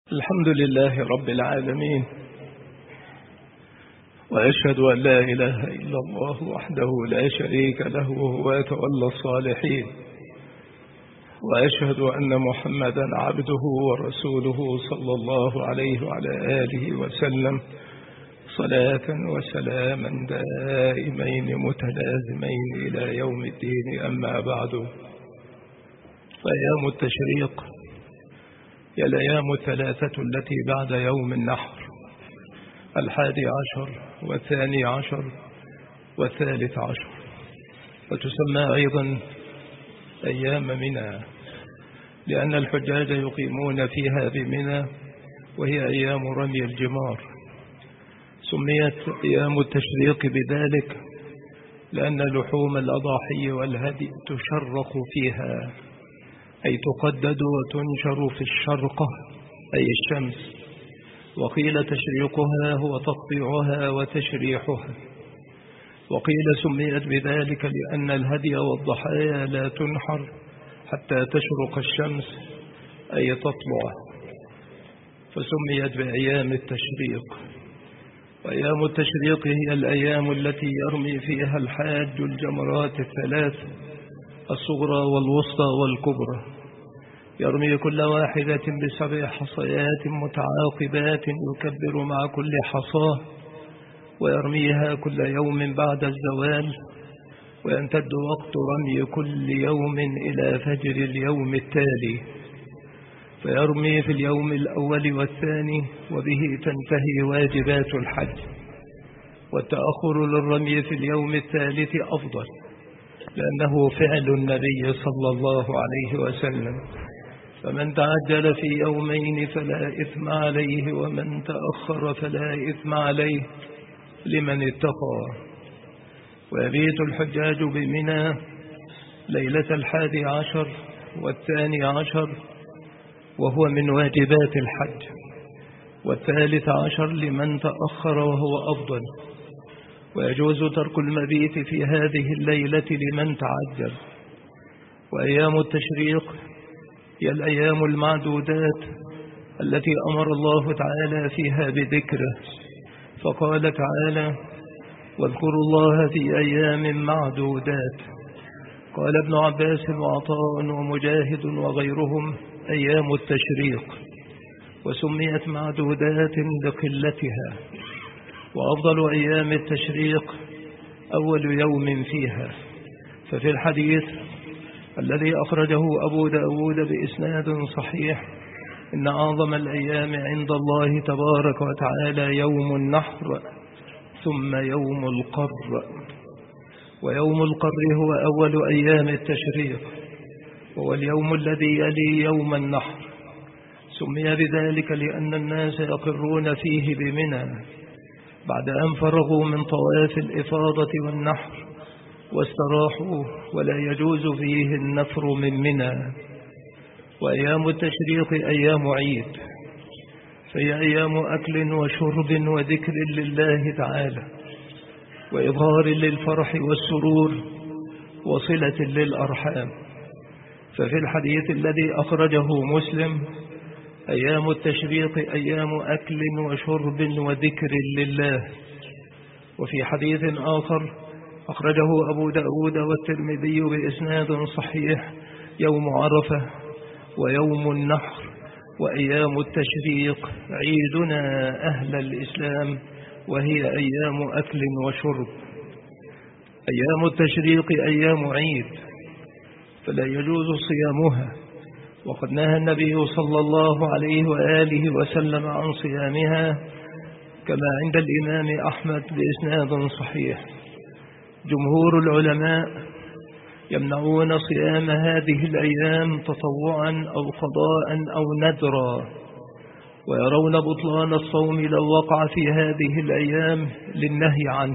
الحمد لله رب العالمين، وأشهد أن لا إله إلا الله وحده لا شريك له وهو يتولى الصالحين، وأشهد أن محمدا عبده ورسوله صلى الله عليه وعلى آله وسلم صلاة وسلاما دائمين متلازمين إلى يوم الدين. أما بعد، فأيام التشريق هي الأيام الثلاثة التي بعد يوم النحر، 11 و12 و13، وتسمى أيضا أيام منى، لأن الحجاج يقيمون فيها بمنى، وهي أيام رمي الجمار. سميت أيام التشريق بذلك لأن لحوم الأضاحي والهدي تشرق فيها، أي تقدد وتنشر في الشرقة أي الشمس، وقيل تشريقها هو تقطيعها وتشريحها، وقيل سميت بذلك لأن الهدي والضحايا لا تنحر حتى تشرق الشمس أي تطلع، فسميت بأيام التشريق. وأيام التشريق هي الأيام التي يرمي فيها الحاج الجمرات الثلاث، الصغرى والوسطى والكبرى، يرمي كل واحدة ب7 حصيات متعاقبات يكبر مع كل حصاة، ويرميها كل يوم بعد الزوال، ويمتد وقت رمي كل يوم إلى فجر اليوم التالي، فيرمي في اليوم الأول والثاني، وبه تنتهي واجبات الحج. والتأخر للرمي في اليوم الثالث أفضل، لأنه فعل النبي صلى الله عليه وسلم، فمن تعجل في يومين فلا إثم عليه، ومن تأخر فلا إثم عليه لمن اتقى. ويبيت الحجاج بمنى ليلة 11 و12، وهو من واجبات الحج، و13 لمن تأخر وهو أفضل، ويجوز ترك المبيت في هذه الليلة لمن تعجل. وأيام التشريق هي الأيام المعدودات التي أمر الله تعالى فيها بذكره، فقال تعالى: واذكروا الله في أيام معدودات. قال ابن عباس وعطاء ومجاهد وغيرهم: أيام التشريق، وسميت معدودات لقلتها. وأفضل أيام التشريق أول يوم فيها، ففي الحديث الذي أخرجه أبو داود بإسناد صحيح: إن أعظم الأيام عند الله تبارك وتعالى يوم النحر، ثم يوم القر. ويوم القر هو أول أيام التشريق، وهو اليوم الذي يلي يوم النحر. سمي بذلك لأن الناس يقرون فيه بمنى بعد أن فرغوا من طواف الإفاضة والنحر واستراحوا، ولا يجوز فيه النفر من منى. وأيام التشريق أيام عيد، فهي أيام أكل وشرب وذكر لله تعالى، وإظهار للفرح والسرور، وصلة للأرحام. ففي الحديث الذي أخرجه مسلم: أيام التشريق أيام أكل وشرب وذكر لله. وفي حديث آخر أخرجه أبو داود والترمذي بإسناد صحيح: يوم عرفة ويوم النحر وأيام التشريق عيدنا أهل الإسلام، وهي أيام أكل وشرب. أيام التشريق أيام عيد، فلا يجوز صيامها، وقد نهى النبي صلى الله عليه وآله وسلم عن صيامها، كما عند الإمام أحمد بإسناد صحيح. جمهور العلماء يمنعون صيام هذه الأيام تطوعا أو قضاء أو نذرا، ويرون بطلان الصوم لو وقع في هذه الأيام للنهي عنه.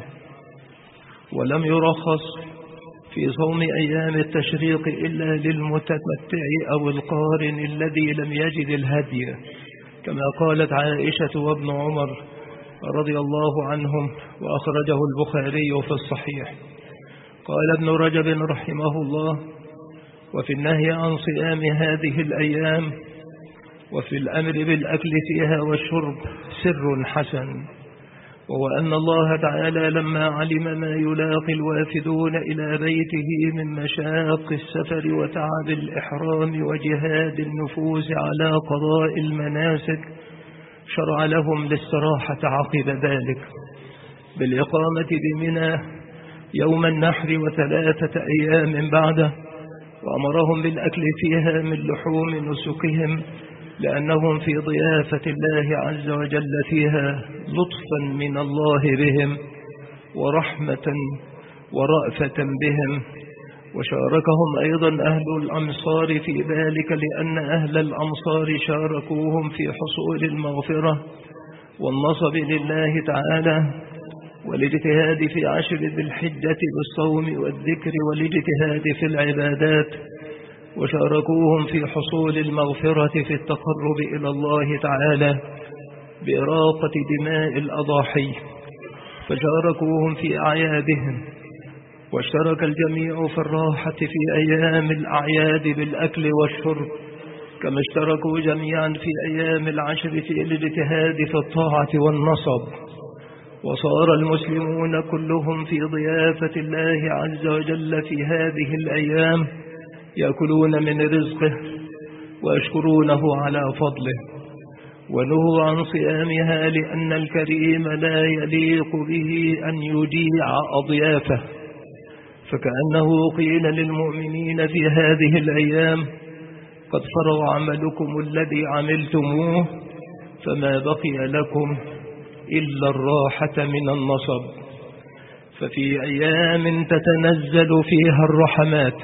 ولم يرخص في صوم أيام التشريق إلا للمتمتع أو القارن الذي لم يجد الهدي، كما قالت عائشة وابن عمر رضي الله عنهم، وأخرجه البخاري في الصحيح. قال ابن رجب رحمه الله: وفي النهي عن صيام هذه الأيام وفي الأمر بالأكل فيها والشرب سر حسن، وهو أن الله تعالى لما علم ما يلاقي الوافدون إلى بيته من مشاق السفر وتعب الإحرام وجهاد النفوس على قضاء المناسك، شرع لهم الاستراحة عقب ذلك بالإقامة بمنى يوم النحر و3 أيام بعده، وأمرهم بالأكل فيها من لحوم نسكهم لأنهم في ضيافة الله عز وجل فيها لطفا من الله بهم ورحمة ورأفة بهم. وشاركهم أيضا أهل الأمصار في ذلك، لأن أهل الأمصار شاركوهم في حصول المغفرة والنصب لله تعالى والاجتهاد في 10 ذي الحجة بالصوم والذكر والاجتهاد في العبادات، وشاركوهم في حصول المغفرة في التقرب إلى الله تعالى بإراقة دماء الأضاحي، فشاركوهم في أعيادهم، واشترك الجميع في الراحة في أيام الأعياد بالأكل والشرب، كما اشتركوا جميعا في أيام العشر في الاجتهاد في الطاعة والنصب. وصار المسلمون كلهم في ضيافة الله عز وجل في هذه الأيام، يأكلون من رزقه ويشكرونه على فضله، ونهوا عن صيامها لأن الكريم لا يليق به أن يجيع أضيافه، فكأنه قيل للمؤمنين في هذه الأيام: قد فرغ عملكم الذي عملتموه، فما بقي لكم إلا الراحة من النصب. ففي أيام تتنزل فيها الرحمات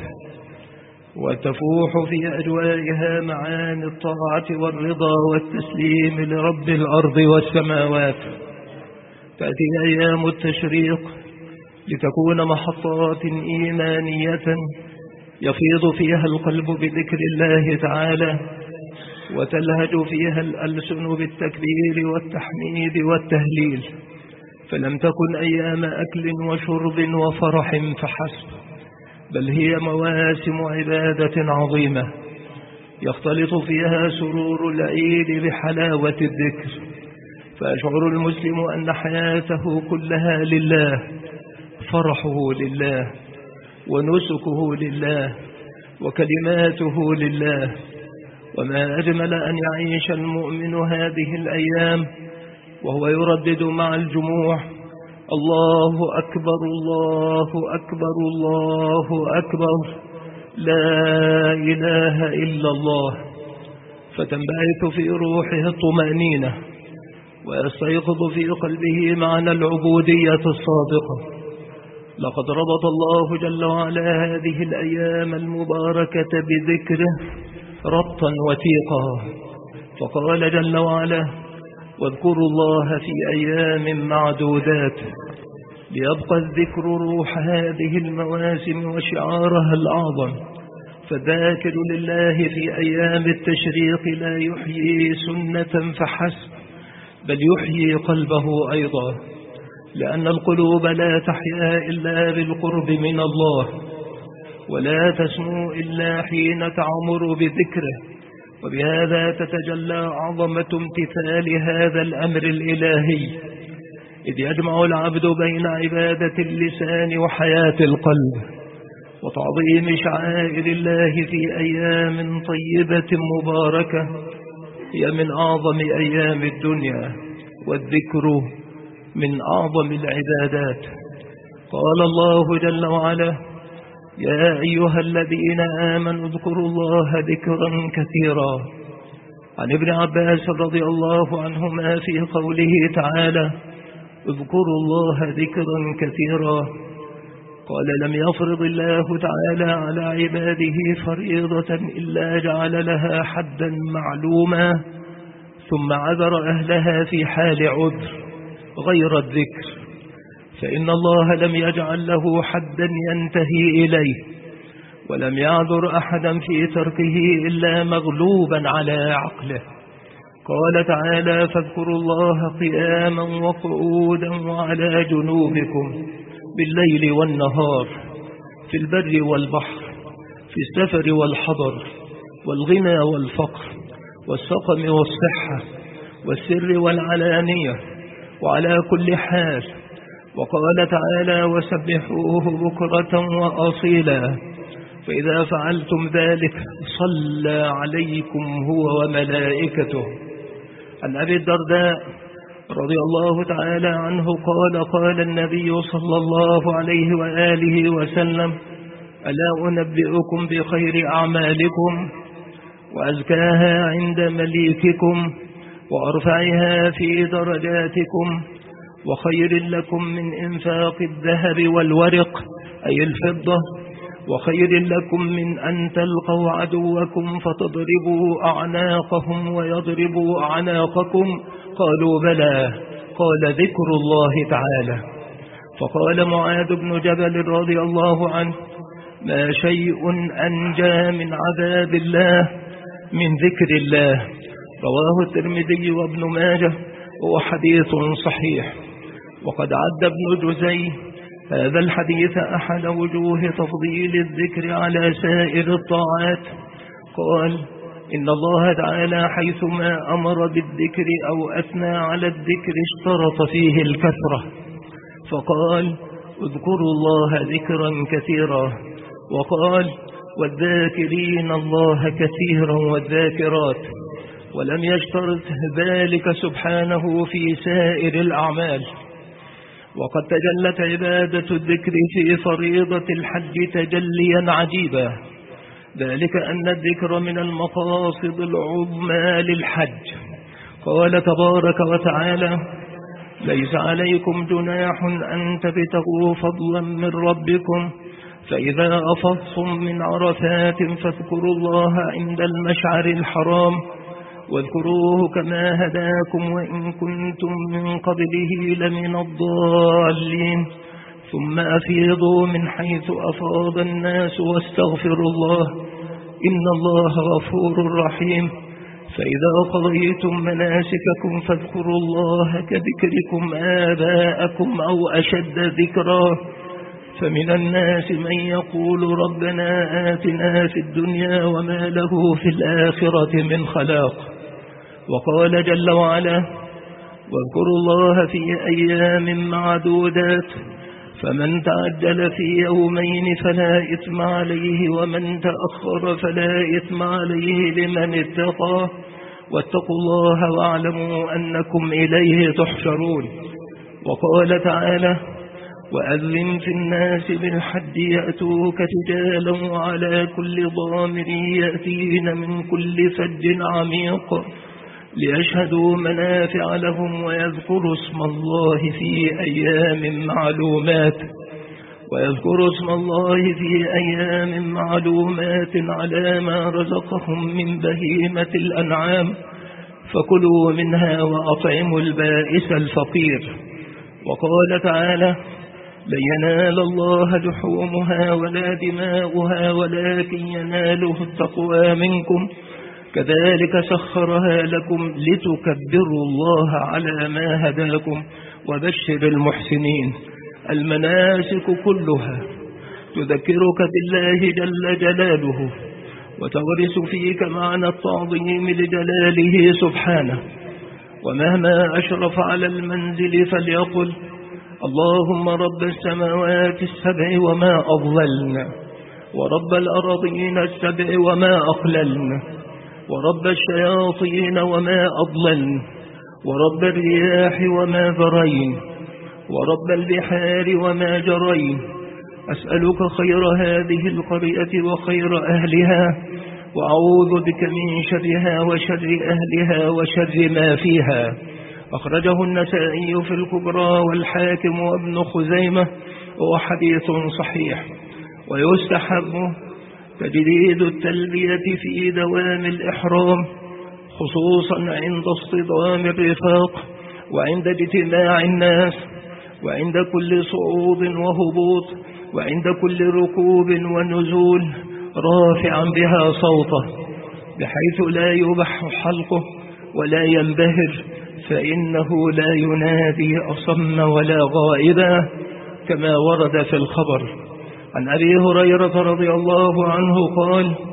وتفوح في أجوائها معاني الطاعة والرضا والتسليم لرب الأرض والسماوات، تأتي أيام التشريق لتكون محطات إيمانية يفيض فيها القلب بذكر الله تعالى، وتلهج فيها الألسن بالتكبير والتحميد والتهليل، فلم تكن أيام أكل وشرب وفرح فحسب، بل هي مواسم عبادة عظيمة يختلط فيها سرور العيد بحلاوة الذكر، فيشعر المسلم أن حياته كلها لله، فرحه لله ونسكه لله وكلماته لله. وما أجمل أن يعيش المؤمن هذه الأيام وهو يردد مع الجموع: الله أكبر الله أكبر الله أكبر، لا إله إلا الله، فتنبعث في روحه الطمأنينة ويستيقظ في قلبه معنى العبودية الصادقة. لقد ربط الله جل وعلا هذه الأيام المباركة بذكره ربطا وثيقا، فقال جل وعلا: واذكروا الله في أيام معدودات، ليبقى الذكر روح هذه المواسم وشعارها الأعظم. فالذاكر لله في أيام التشريق لا يحيي سنة فحسب، بل يحيي قلبه أيضا، لأن القلوب لا تحيا إلا بالقرب من الله، ولا تسمو إلا حين تعمر بذكره، وبهذا تتجلى عظمة امتثال هذا الأمر الإلهي، إذ يجمع العبد بين عبادة اللسان وحياة القلب وتعظيم شعائر الله في أيام طيبة مباركة هي من أعظم أيام الدنيا، والذكر من أعظم العبادات. قال الله جل وعلا: يا أيها الذين آمنوا اذكروا الله ذكرا كثيرا. عن ابن عباس رضي الله عنهما في قوله تعالى: اذكروا الله ذكرا كثيرا، قال: لم يفرض الله تعالى على عباده فريضة إلا جعل لها حدا معلوما، ثم عذر أهلها في حال عذر غير الذكر، فإن الله لم يجعل له حدا ينتهي إليه، ولم يعذر أحدا في تركه إلا مغلوبا على عقله. قال تعالى: فاذكروا الله قياما وقعودا وعلى جنوبكم بالليل والنهار، في البر والبحر، في السفر والحضر، والغنى والفقر، والسقم والصحة والسر والعلانية وعلى كل حال. وقال تعالى: وسبحوه بكرة وأصيلا. فإذا فعلتم ذلك صلى عليكم هو وملائكته. عن أبي الدرداء رضي الله تعالى عنه قال: قال النبي صلى الله عليه وآله وسلم: ألا أنبئكم بخير أعمالكم وأزكاها عند مليككم وأرفعها في درجاتكم وخير لكم من إنفاق الذهب والورق أي الفضة، وخير لكم من أن تلقوا عدوكم فتضربوا أعناقهم ويضربوا أعناقكم. قالوا: بلى. قال: ذكر الله تعالى. فقال معاذ بن جبل رضي الله عنه: ما شيء أنجى من عذاب الله من ذكر الله. رواه الترمذي وابن ماجه وهو حديث صحيح. وقد عد ابن جزي هذا الحديث أحد وجوه تفضيل الذكر على سائر الطاعات. قال: إن الله تعالى حيثما أمر بالذكر أو أثنى على الذكر اشترط فيه الكثرة، فقال: اذكروا الله ذكرا كثيرا. وقال: والذاكرين الله كثيرا والذاكرات. ولم يشترط ذلك سبحانه في سائر الأعمال. وقد تجلت عبادة الذكر في فريضة الحج تجليا عجيبا، ذلك أن الذكر من المقاصد العظمى للحج. قال تبارك وتعالى: ليس عليكم جناح أن تبتغوا فضلا من ربكم فإذا أفضتم من عرفات فاذكروا الله عند المشعر الحرام واذكروه كما هداكم وإن كنتم من قبله لمن الضالين ثم أفيضوا من حيث أفاض الناس واستغفروا الله إن الله غفور رحيم. فإذا قضيتم مناسككم فاذكروا الله كذكركم آباءكم أو أشد ذكرا. فمن الناس من يقول ربنا آتنا في الدنيا وما له في الآخرة من خلاق. وقال جل وعلا: واذكروا الله في أيام معدودات فمن تعجل في يومين فلا إثم عليه ومن تأخر فلا إثم عليه لمن اتقى واتقوا الله واعلموا أنكم إليه تحشرون. وقال تعالى: وأذن في الناس بالحج يأتوك رجالا وعلى كل ضامر يأتين من كل فج عميق ليشهدوا منافع لهم ويذكروا اسم الله في أيام معلومات على ما رزقهم من بهيمة الأنعام فكلوا منها وأطعموا البائس الفقير. وقال تعالى: لن ينال الله لحومها ولا دماؤها ولكن يناله التقوى منكم كذلك سخرها لكم لتكبروا الله على ما هداكم وبشر المحسنين. المناسك كلها تذكرك بالله جل جلاله وتغرس فيك معنى التعظيم لجلاله سبحانه. ومهما أشرف على المنزل فليقل: اللهم رب السماوات السبع وما أضللن ورب الأرضين السبع وما أقللن ورب الشياطين وما أضللن ورب الرياح وما ذرين ورب البحار وما جرين. أسألك خير هذه القرية وخير أهلها وأعوذ بك من شرها وشر أهلها وشر ما فيها. أخرجه النسائي في الكبرى والحاكم وابن خزيمة وحديث صحيح. ويستحب تجديد التلبية في دوام الإحرام خصوصا عند اصطدام الرفاق وعند اجتماع الناس وعند كل صعود وهبوط وعند كل ركوب ونزول رافعا بها صوته بحيث لا يبح حلقه ولا ينبهر فإنه لا ينادي أصم ولا غائبا كما ورد في الخبر. عن أبي هريرة رضي الله عنه قال: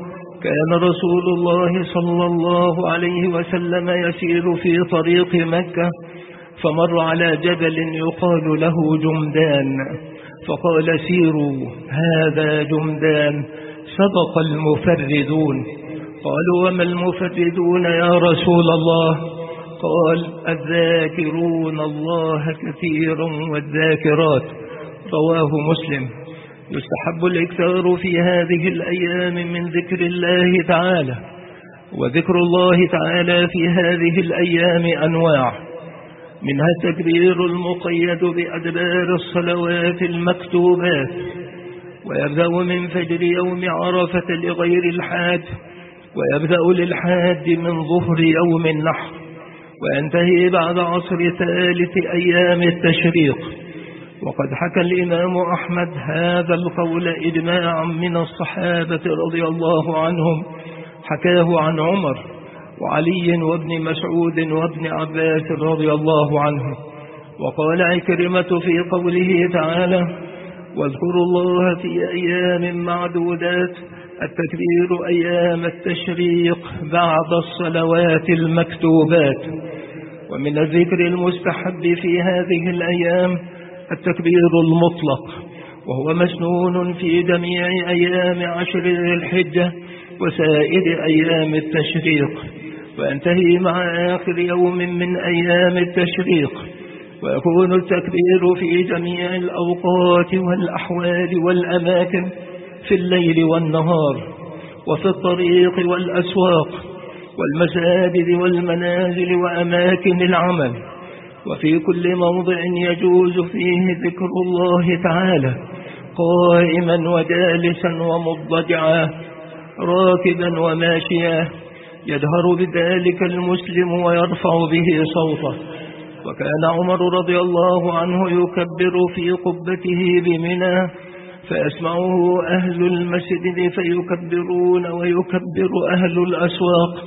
كان رسول الله صلى الله عليه وسلم يسير في طريق مكة، فمر على جبل يقال له جمدان، فقال سيروا هذا جمدان، سبق المفردون. قالوا وما المفردون يا رسول الله؟ قال الذاكرون الله كثيرا والذاكرات، رواه مسلم. يستحب الإكثار في هذه الأيام من ذكر الله تعالى، وذكر الله تعالى في هذه الأيام أنواع، منها التكبير المقيد بأدبار الصلوات المكتوبات، ويبدأ من فجر يوم عرفة لغير الحاج، ويبدأ للحاج من ظهر يوم النحر، وينتهي بعد عصر ثالث أيام التشريق. وقد حكى الإمام أحمد هذا القول إجماعا من الصحابة رضي الله عنهم، حكاه عن عمر وعلي وابن مسعود وابن عباس رضي الله عنهم. وقال عكرمة في قوله تعالى واذكروا الله في أيام معدودات، التكبير أيام التشريق بعد الصلوات المكتوبات. ومن الذكر المستحب في هذه الأيام التكبير المطلق، وهو مسنون في جميع أيام عشر ذي الحجة وسائر أيام التشريق، وينتهي مع آخر يوم من أيام التشريق. ويكون التكبير في جميع الأوقات والأحوال والأماكن، في الليل والنهار، وفي الطريق والأسواق والمساجد والمنازل وأماكن العمل، وفي كل موضع يجوز فيه ذكر الله تعالى، قائما وجالسا ومضجعا، راكبا وماشيا، يجهر بذلك المسلم ويرفع به صوته. وكان عمر رضي الله عنه يكبر في قبته بمنى، فيسمعه أهل المسجد فيكبرون، ويكبر أهل الأسواق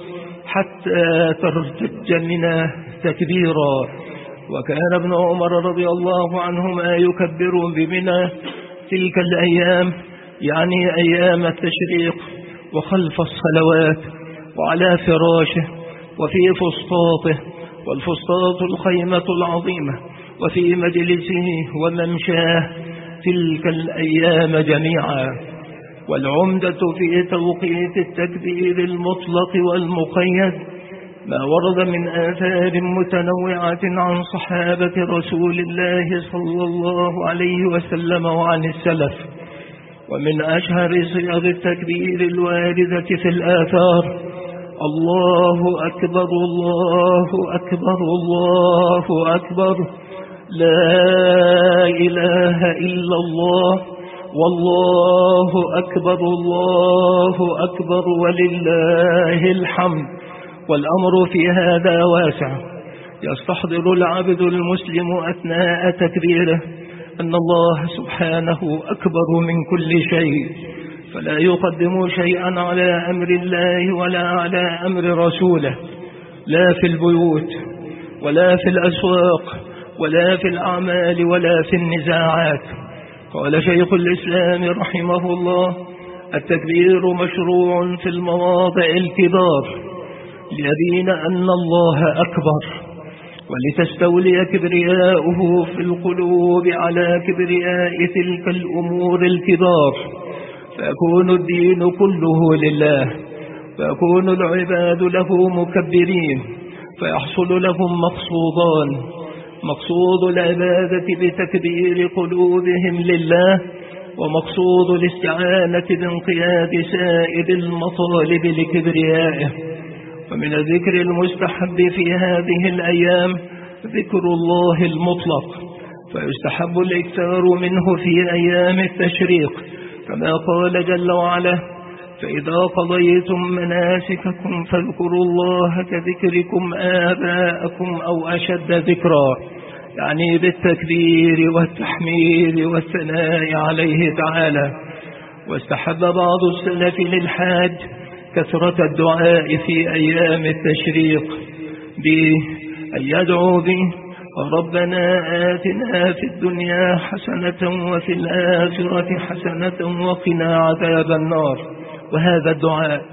حتى ترتج منى تكبيرا. وكان ابن عمر رضي الله عنهما يكبر بمنى تلك الأيام، يعني أيام التشريق، وخلف الصلوات، وعلى فراشه، وفي فسطاطه، والفسطاط الخيمة العظيمة، وفي مجلسه وممشاه تلك الأيام جميعا. والعمدة في توقيت التكبير المطلق والمقيد ما ورد من آثار متنوعة عن صحابة رسول الله صلى الله عليه وسلم وعن السلف. ومن أشهر صيغ التكبير الواردة في الآثار الله أكبر الله أكبر الله أكبر، لا إله إلا الله، والله أكبر الله أكبر ولله الحمد. والأمر في هذا واسع، يستحضر العبد المسلم أثناء تكبيره أن الله سبحانه أكبر من كل شيء، فلا يقدم شيئا على أمر الله ولا على أمر رسوله، لا في البيوت ولا في الأسواق ولا في الأعمال ولا في النزاعات. قال شيخ الإسلام رحمه الله التكبير مشروع في المواضع الكبار ليبين أن الله أكبر، ولتستولي كبرياؤه في القلوب على كبرياء تلك الأمور الكبار، فيكون الدين كله لله، فيكون العباد له مكبرين، فيحصل لهم مقصودان: مقصود العبادة بتكبير قلوبهم لله، ومقصود الاستعانة بانقياد سائر المطالب لكبريائه. ومن الذكر المستحب في هذه الأيام ذكر الله المطلق، فيستحب الإكثار منه في أيام التشريق، كما قال جل وعلا: فإذا قضيتم مناسككم فاذكروا الله كذكركم آباءكم أو أشد ذكرا، يعني بالتكبير والتحميد والثناء عليه تعالى. واستحب بعض السلف للحاج كثرة الدعاء في أيام التشريق بأن يدعو به: ربنا آتنا في الدنيا حسنة وفي الآخرة حسنة وقنا عذاب النار. وهذا الدعاء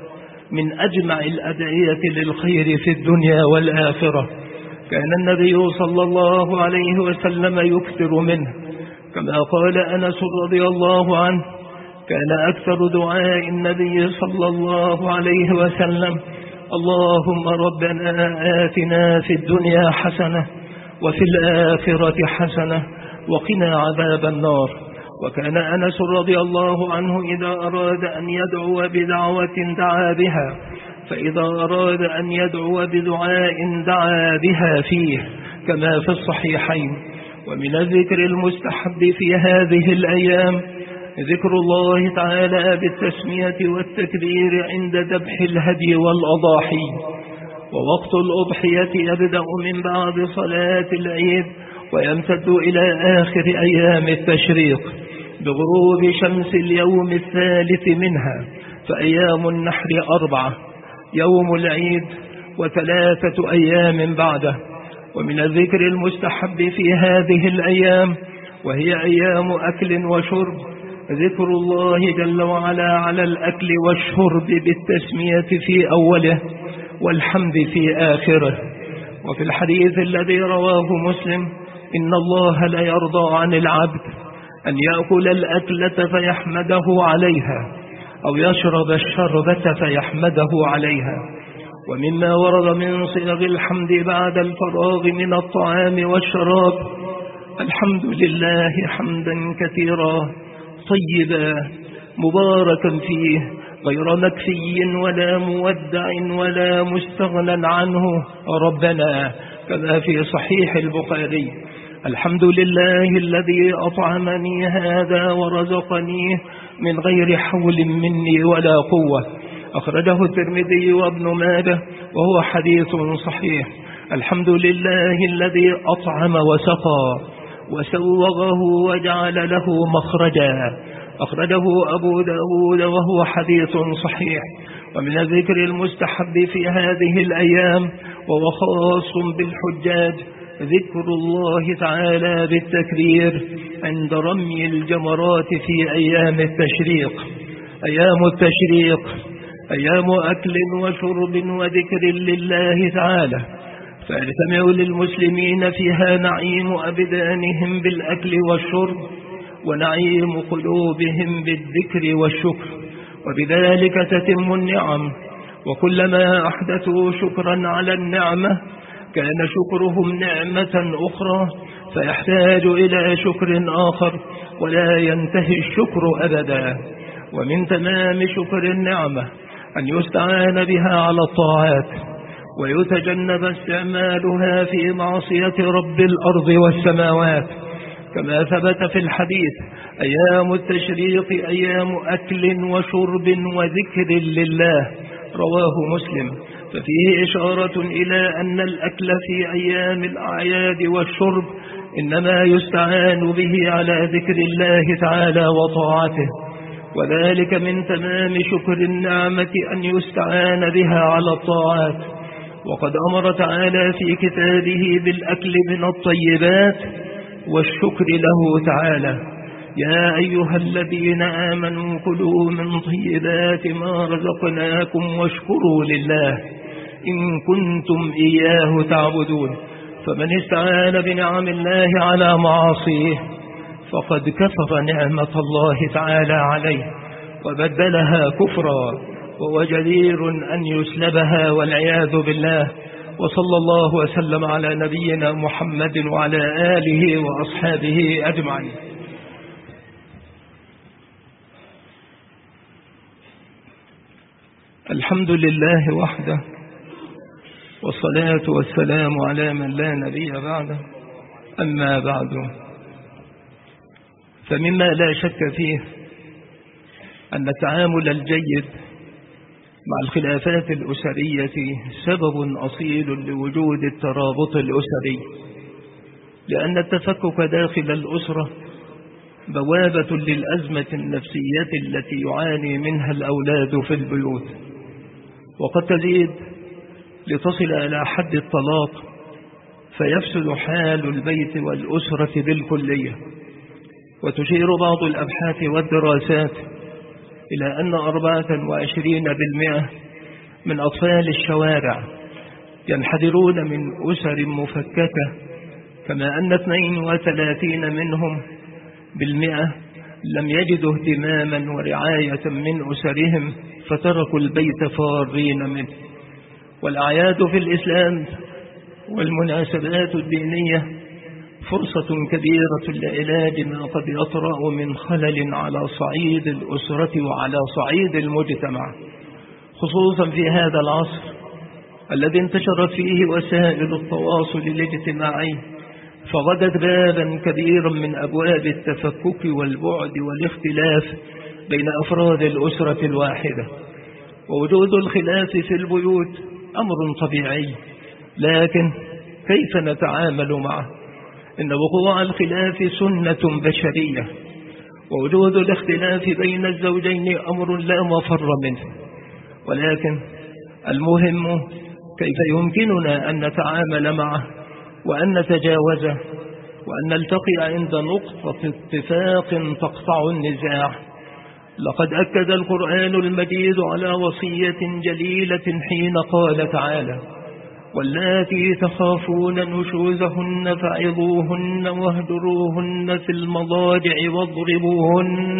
من أجمع الأدعية للخير في الدنيا والآخرة، كان النبي صلى الله عليه وسلم يكثر منه، كما قال أنس رضي الله عنه: كان أكثر دعاء النبي صلى الله عليه وسلم: اللهم ربنا آتنا في الدنيا حسنة وفي الآخرة حسنة وقنا عذاب النار. وكان أنس رضي الله عنه إذا أراد أن يدعو بدعوة دعا بها، فإذا أراد أن يدعو بدعاء دعا بها فيه، كما في الصحيحين. ومن الذكر المستحب في هذه الأيام ذكر الله تعالى بالتسمية والتكبير عند ذبح الهدي والأضاحي. ووقت الأضحية يبدأ من بعد صلاة العيد ويمتد إلى آخر أيام التشريق بغروب شمس اليوم الثالث منها، فأيام النحر 4، يوم العيد و3 أيام بعده. ومن الذكر المستحب في هذه الأيام وهي أيام أكل وشرب ذكر الله جل وعلا على الأكل والشرب بالتسمية في أوله والحمد في آخره. وفي الحديث الذي رواه مسلم: إن الله لا يرضى عن العبد أن يأكل الأكلة فيحمده عليها أو يشرب الشربة فيحمده عليها. ومما ورد من صيغ الحمد بعد الفراغ من الطعام والشراب: الحمد لله حمدا كثيرا طيبا مباركا فيه غير مكفي ولا مودع ولا مستغنى عنه ربنا، كما في صحيح البخاري: الحمد لله الذي أطعمني هذا ورزقنيه من غير حول مني ولا قوة. أخرجه الترمذي وابن ماجه وهو حديث صحيح. الحمد لله الذي أطعم وسقى وسوغه وجعل له مخرجا. أخرجه أبو داود وهو حديث صحيح. ومن الذكر المستحب في هذه الأيام وهو خاص بالحجاج ذكر الله تعالى بالتكبير عند رمي الجمرات في أيام التشريق. أيام التشريق أيام أكل وشرب وذكر لله تعالى، فيجتمع للمسلمين فيها نعيم أبدانهم بالأكل والشرب ونعيم قلوبهم بالذكر والشكر، وبذلك تتم النعم. وكلما أحدثوا شكرا على النعمة كان شكرهم نعمة أخرى فيحتاج إلى شكر آخر ولا ينتهي الشكر أبدا. ومن تمام شكر النعمة أن يستعان بها على الطاعات ويتجنب استعمالها في معصية رب الأرض والسماوات، كما ثبت في الحديث: أيام التشريق أيام أكل وشرب وذكر لله، رواه مسلم. ففيه إشارة إلى أن الأكل في أيام الأعياد والشرب إنما يستعان به على ذكر الله تعالى وطاعته، وذلك من تمام شكر النعمة أن يستعان بها على الطاعات. وقد أمر تعالى في كتابه بالأكل من الطيبات والشكر له تعالى: يا أيها الذين آمنوا كلوا من طيبات ما رزقناكم واشكروا لله إن كنتم إياه تعبدون. فمن استعان بنعم الله على معاصيه فقد كفر نعمة الله تعالى عليه وبدلها كفرا، وهو جدير أن يسلبها والعياذ بالله. وصلى الله وسلم على نبينا محمد وعلى آله وأصحابه أجمعين. الحمد لله وحده، والصلاة والسلام على من لا نبي بعده. أما بعد، فمما لا شك فيه أن التعامل الجيد مع الخلافات الأسرية سبب أصيل لوجود الترابط الأسري، لأن التفكك داخل الأسرة بوابة للأزمة النفسية التي يعاني منها الأولاد في البيوت، وقد تزيد لتصل إلى حد الطلاق فيفسد حال البيت والأسرة بالكلية. وتشير بعض الأبحاث والدراسات إلى أن 24% من أطفال الشوارع ينحدرون من أسر مفككة، كما أن 32 منهم بالمئة لم يجدوا اهتماما ورعاية من أسرهم فتركوا البيت فارين منه. والأعياد في الإسلام والمناسبات الدينية فرصة كبيرة لعلاج ما قد يطرأ من خلل على صعيد الأسرة وعلى صعيد المجتمع، خصوصا في هذا العصر الذي انتشرت فيه وسائل التواصل الاجتماعي، فغدت بابا كبيرا من أبواب التفكك والبعد والاختلاف بين أفراد الأسرة الواحدة. ووجود الخلاف في البيوت أمر طبيعي، لكن كيف نتعامل معه؟ إن وقوع الخلاف سنة بشرية، ووجود الاختلاف بين الزوجين أمر لا مفر منه، ولكن المهم كيف يمكننا أن نتعامل معه وأن نتجاوزه وأن نلتقي عند نقطة اتفاق تقطع النزاع. لقد أكد القرآن المجيد على وصية جليلة حين قال تعالى: واللاتي تخافون نشوزهن فعظوهن واهجروهن في المضاجع واضربوهن،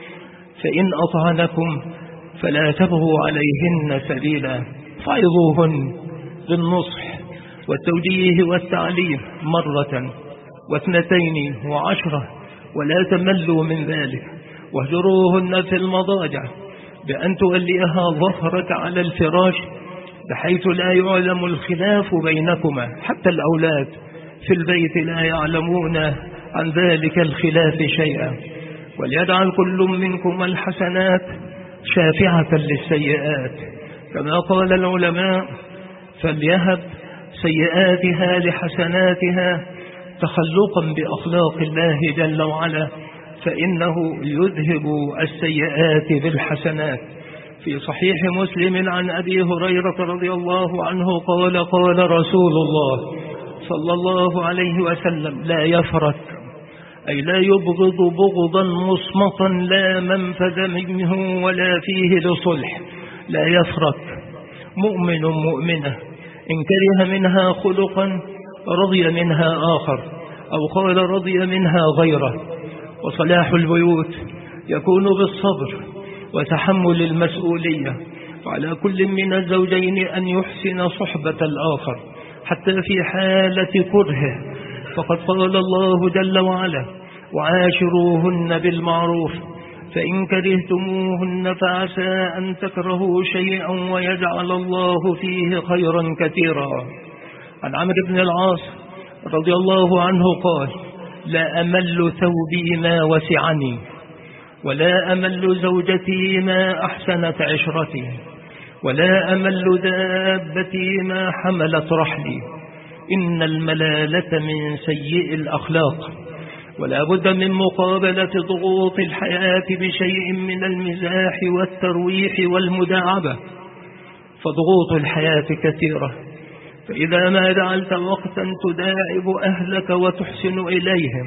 فإن أطعنكم فلا تبغوا عليهن سبيلا. فعظوهن بالنصح والتوجيه والتعليم مرة واثنتين وعشرة، ولا تملوا من ذلك. واهجروهن في المضاجع بأن توليها ظهرك على الفراش بحيث لا يعلم الخلاف بينكما، حتى الأولاد في البيت لا يعلمون عن ذلك الخلاف شيئا. وليجعل كل منكم الحسنات شافعة للسيئات، كما قال العلماء: فليهب سيئاتها لحسناتها تخلقا بأخلاق الله جل وعلا، فإنه يذهب السيئات بالحسنات. في صحيح مسلم عن أبي هريرة رضي الله عنه قال: قال رسول الله صلى الله عليه وسلم: لا يفرق، أي لا يبغض بغضا مصمتا لا منفذ منه ولا فيه لصلح، لا يفرق مؤمن مؤمنة إن كره منها خلقا رضي منها آخر، أو قال رضي منها غيره. وصلاح البيوت يكون بالصبر وتحمل المسؤولية، وعلى كل من الزوجين أن يحسن صحبة الآخر حتى في حالة كرهه، فقد قال الله جل وعلا: وعاشروهن بالمعروف فإن كرهتموهن فعسى أن تكرهوا شيئا ويجعل الله فيه خيرا كثيرا. عن عمرو بن العاص رضي الله عنه قال: لا أمل ثوبي ما وسعني، ولا أمل زوجتي ما أحسنت عشرتي، ولا أمل دابتي ما حملت رحلي. إن الملالة من سيء الأخلاق، ولا بد من مقابلة ضغوط الحياة بشيء من المزاح والترويح والمداعبة، فضغوط الحياة كثيرة، فإذا ما جعلت وقتا تداعب أهلك وتحسن إليهم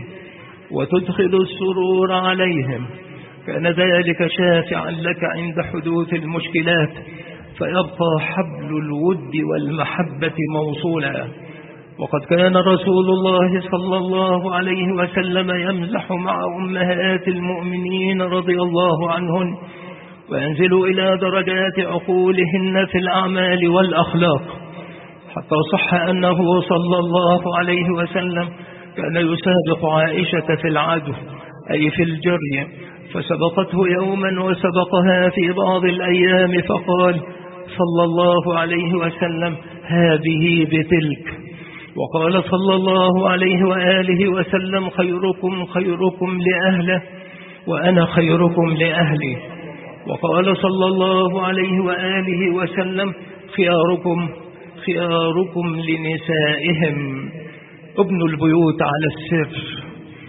وتدخل السرور عليهم كان ذلك شافعا لك عند حدوث المشكلات، فيبقى حبل الود والمحبة موصولا. وقد كان رسول الله صلى الله عليه وسلم يمزح مع أمهات المؤمنين رضي الله عنهن، وينزل إلى درجات عقولهن في الأعمال والأخلاق، حتى صح أنه صلى الله عليه وسلم كان يسابق عائشة في العدو أي في الجري، فسبقته يوما وسبقها في بعض الأيام، فقال صلى الله عليه وسلم: هذه بتلك. وقال صلى الله عليه وآله وسلم: خيركم خيركم لأهله وأنا خيركم لأهلي. وقال صلى الله عليه وآله وسلم: خياركم خياركم لنسائهم. ابنوا البيوت على السر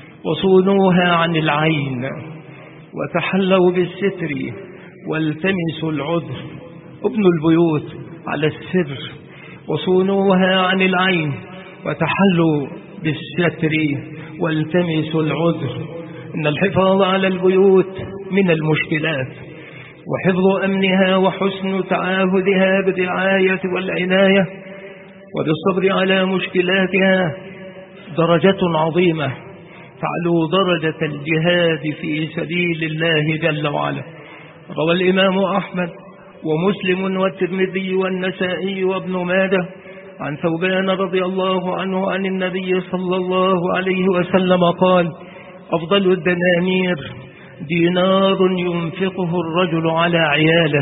وصونوها عن العين، وتحلوا بالستر والتمسوا العذر. ابنوا البيوت على السر وصونوها عن العين، وتحلوا بالستر والتمسوا العذر. إن الحفاظ على البيوت من المشكلات، وحفظ أمنها وحسن تعاهدها بالرعاية والعناية وبالصبر على مشكلاتها درجة عظيمة تعلو درجة الجهاد في سبيل الله جل وعلا. روى الإمام أحمد ومسلم والترمذي والنسائي وابن ماجه عن ثوبان رضي الله عنه عن النبي صلى الله عليه وسلم قال: أفضل الدنانير دينار ينفقه الرجل على عياله،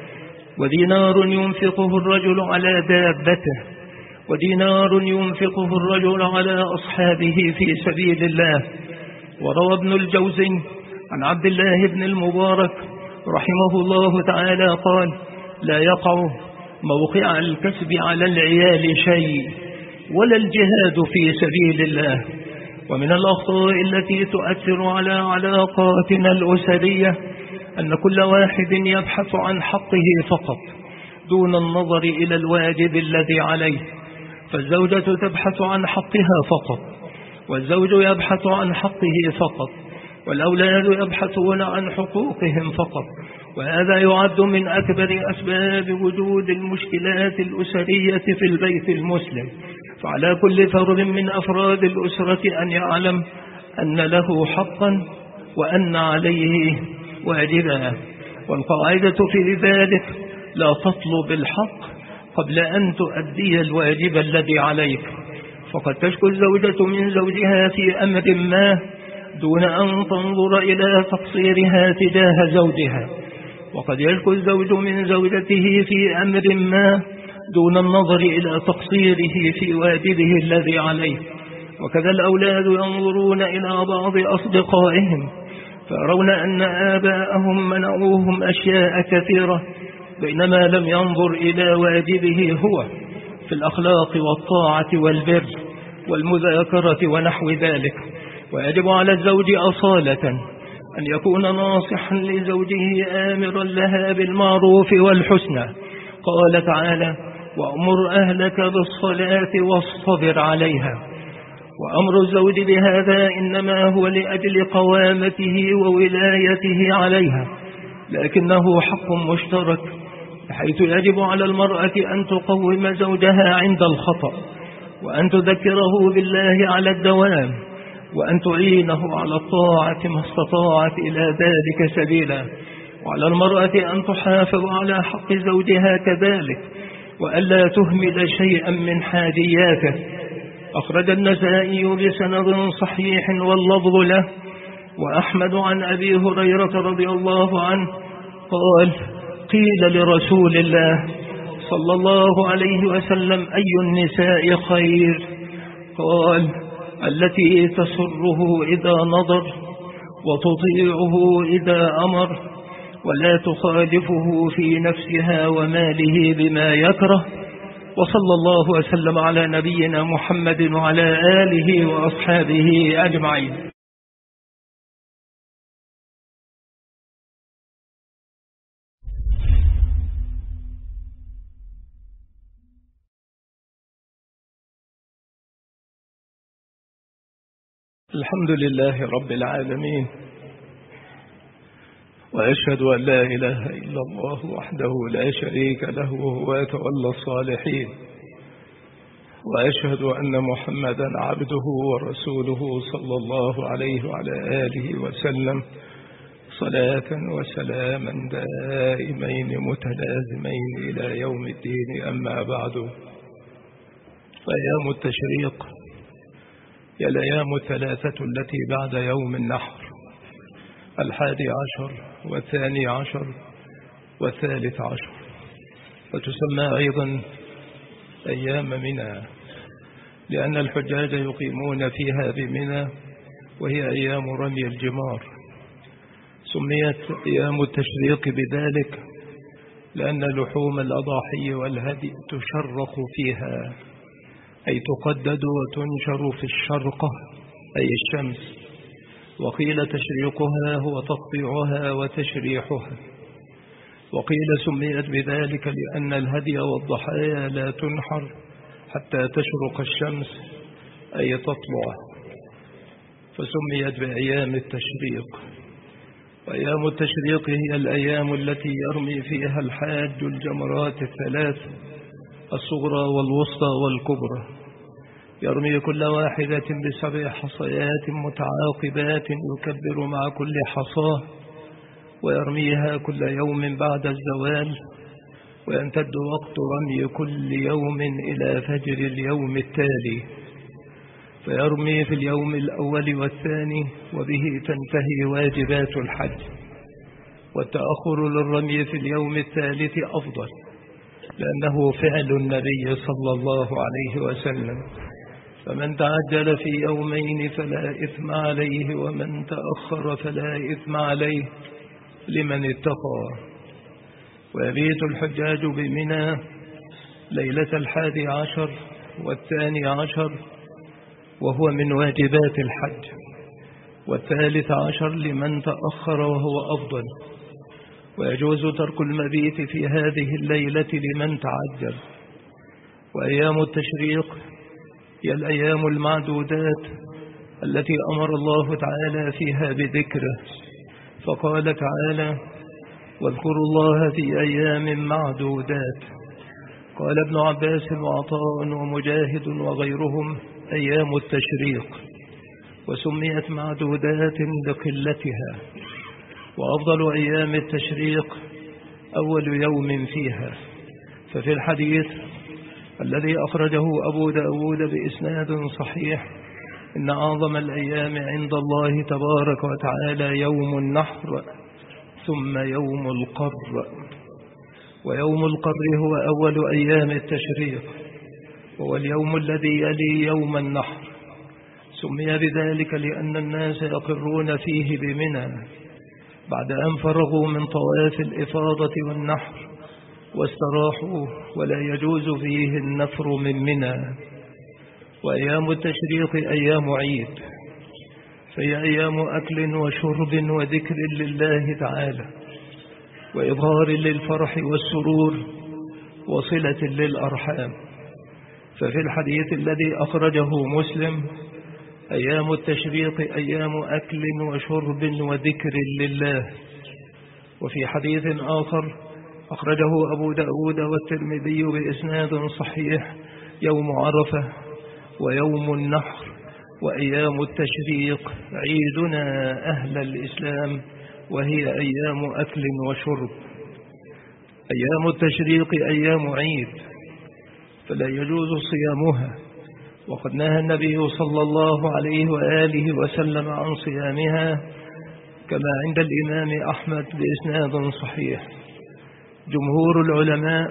ودينار ينفقه الرجل على دابته، ودينار ينفقه الرجل على أصحابه في سبيل الله. وروى ابن الجوزي عن عبد الله بن المبارك رحمه الله تعالى قال: لا يقع موقع الكسب على العيال شيء ولا الجهاد في سبيل الله. ومن الأخطاء التي تؤثر على علاقاتنا الأسرية أن كل واحد يبحث عن حقه فقط دون النظر إلى الواجب الذي عليه، فالزوجة تبحث عن حقها فقط، والزوج يبحث عن حقه فقط، والأولاد يبحثون عن حقوقهم فقط. وهذا يعد من أكبر أسباب وجود المشكلات الأسرية في البيت المسلم. فعلى كل فرد من أفراد الأسرة أن يعلم أن له حقا وأن عليه واجبا، والقاعدة في ذلك: لا تطلب الحق قبل أن تؤدي الواجب الذي عليك. فقد تشكو الزوجة من زوجها في أمر ما دون أن تنظر إلى تقصيرها تجاه زوجها، وقد يشكو الزوج من زوجته في أمر ما دون النظر إلى تقصيره في واجبه الذي عليه. وكذا الأولاد ينظرون إلى بعض أصدقائهم فيرون أن آباءهم منعوهم أشياء كثيرة، بينما لم ينظر إلى واجبه هو في الأخلاق والطاعة والبر والمذاكرة ونحو ذلك. ويجب على الزوج أصالة أن يكون ناصحا لزوجه آمرا لها بالمعروف والحسنى. قال تعالى: وأمر أهلك بالصلاة واصطبر عليها. وأمر الزوج بهذا إنما هو لأجل قوامته وولايته عليها، لكنه حق مشترك، حيث يجب على المرأة أن تقوم زوجها عند الخطأ، وأن تذكره بالله على الدوام، وأن تعينه على الطاعة ما استطاعت إلى ذلك سبيلا. وعلى المرأة أن تحافظ على حق زوجها كذلك، وألا تهمل شيئا من حاجياته. أخرج النسائي بسند صحيح واللفظ له، وأحمد عن أبي هريرة رضي الله عنه قال: قيل لرسول الله صلى الله عليه وسلم: أي النساء خير؟ قال: التي تسره إذا نظر، وتطيعه إذا أمر، ولا تخالفه في نفسها وماله بما يكره. وصلى الله وسلم على نبينا محمد وعلى آله وأصحابه أجمعين. الحمد لله رب العالمين، وأشهد أن لا إله إلا الله وحده لا شريك له وهو يتولى الصالحين، وأشهد أن محمدا عبده ورسوله صلى الله عليه وعلى آله وسلم، صلاة وسلاما دائمين متلازمين إلى يوم الدين. أما بعد، فأيام التشريق هي الأيام الثلاثة التي بعد يوم النحر، 11 و12 و13، وتسمى أيضا أيام منى، لأن الحجاج يقيمون فيها بمنى، وهي أيام رمي الجمار. سميت أيام التشريق بذلك لأن لحوم الأضاحي والهدي تشرق فيها، أي تقدد وتنشر في الشرقة أي الشمس. وقيل تشريقها هو تقطيعها وتشريحها. وقيل سميت بذلك لأن الهدي والضحايا لا تنحر حتى تشرق الشمس أي تطلع، فسميت بأيام التشريق. وأيام التشريق هي الأيام التي يرمي فيها الحاج الجمرات الثلاث الصغرى والوسطى والكبرى، يرمي كل واحدة ب7 حصيات متعاقبات يكبر مع كل حصاة، ويرميها كل يوم بعد الزوال، ويمتد وقت رمي كل يوم إلى فجر اليوم التالي، فيرمي في اليوم الأول والثاني، وبه تنتهي واجبات الحج. والتأخر للرمي في اليوم الثالث أفضل، لأنه فعل النبي صلى الله عليه وسلم، فمن تعجل في يومين فلا إثم عليه، ومن تأخر فلا إثم عليه لمن اتقى. ويبيت الحجاج بمنى ليلة 11 و12، وهو من واجبات الحج، وال13 لمن تأخر وهو أفضل، ويجوز ترك المبيت في هذه الليلة لمن تعجل. وأيام التشريق هي الأيام المعدودات التي أمر الله تعالى فيها بذكره، فقال تعالى: واذكروا الله في أيام معدودات. قال ابن عباس وعطاء ومجاهد وغيرهم: أيام التشريق، وسميت معدودات لقلتها. وأفضل أيام التشريق أول يوم فيها، ففي الحديث الذي أخرجه أبو داود بإسناد صحيح: إن أعظم الأيام عند الله تبارك وتعالى يوم النحر، ثم يوم القر. ويوم القر هو أول أيام التشريق، وهو اليوم الذي يلي يوم النحر. سمي بذلك لأن الناس يقرون فيه بمنى بعد أن فرغوا من طواف الإفاضة والنحر واستراحوا، ولا يجوز فيه النفر من منى. وأيام التشريق أيام عيد، فهي أيام أكل وشرب وذكر لله تعالى، وإظهار للفرح والسرور، وصلة للأرحام. ففي الحديث الذي أخرجه مسلم: أيام التشريق أيام أكل وشرب وذكر لله. وفي حديث آخر أخرجه أبو داود والترمذي بإسناد صحيح: يوم عرفة ويوم النحر وأيام التشريق عيدنا أهل الإسلام، وهي أيام أكل وشرب. أيام التشريق أيام عيد، فلا يجوز صيامها، وقد نهى النبي صلى الله عليه وآله وسلم عن صيامها، كما عند الإمام أحمد بإسناد صحيح. جمهور العلماء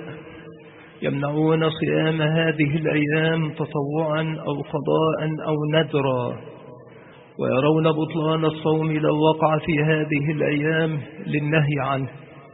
يمنعون صيام هذه الأيام تطوعا أو قضاء أو نذرا، ويرون بطلان الصوم لو وقع في هذه الأيام للنهي عنه.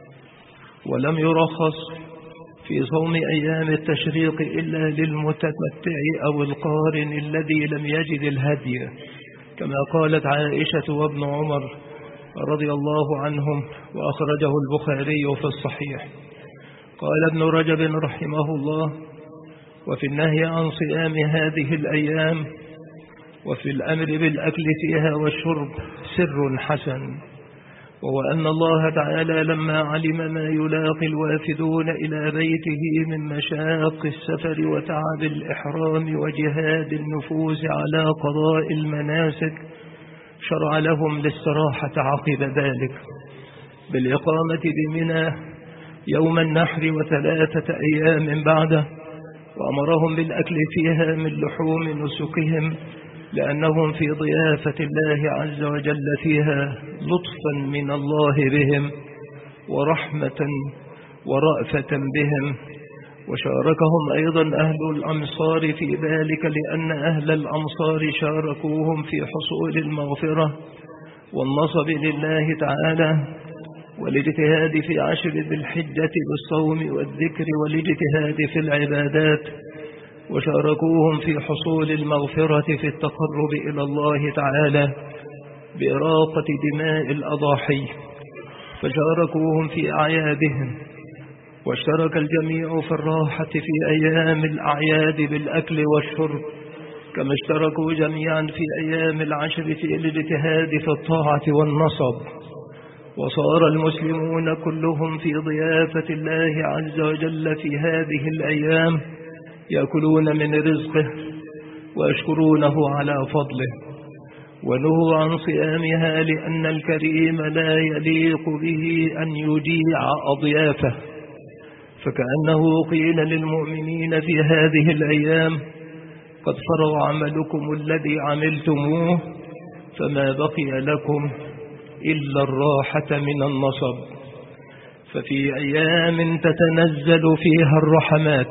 ولم يرخص في صوم أيام التشريق إلا للمتمتع أو القارن الذي لم يجد الهدي، كما قالت عائشة وابن عمر رضي الله عنهم، وأخرجه البخاري في الصحيح. قال ابن رجب رحمه الله: وفي النهي عن صيام هذه الأيام وفي الأمر بالأكل فيها والشرب سر حسن، وهو أن الله تعالى لما علم ما يلاقي الوافدون إلى بيته من مشاق السفر وتعب الإحرام وجهاد النفوس على قضاء المناسك، شرع لهم الاستراحة عقب ذلك بالإقامة بمنى يوم النحر و3 أيام بعده، وأمرهم بالأكل فيها من لحوم نسكهم، لأنهم في ضيافة الله عز وجل فيها لطفا من الله بهم ورحمة ورأفة بهم. وشاركهم أيضا أهل الأمصار في ذلك، لأن أهل الأمصار شاركوهم في حصول المغفرة والنصب لله تعالى، والاجتهاد في 10 ذي الحجة بالصوم والذكر والاجتهاد في العبادات، وشاركوهم في حصول المغفرة في التقرب إلى الله تعالى بإراقة دماء الأضاحي، فشاركوهم في أعيادهم. واشترك الجميع في الراحة في أيام الأعياد بالأكل والشرب، كما اشتركوا جميعا في أيام العشر في الاجتهاد في الطاعة والنصب. وصار المسلمون كلهم في ضيافة الله عز وجل في هذه الأيام يأكلون من رزقه ويشكرونه على فضله، ونهوا عن صيامها لأن الكريم لا يليق به أن يجيع أضيافه، فكأنه قيل للمؤمنين في هذه الأيام: قد فرغ عملكم الذي عملتموه، فما بقي لكم إلا الراحة من النصب. ففي أيام تتنزل فيها الرحمات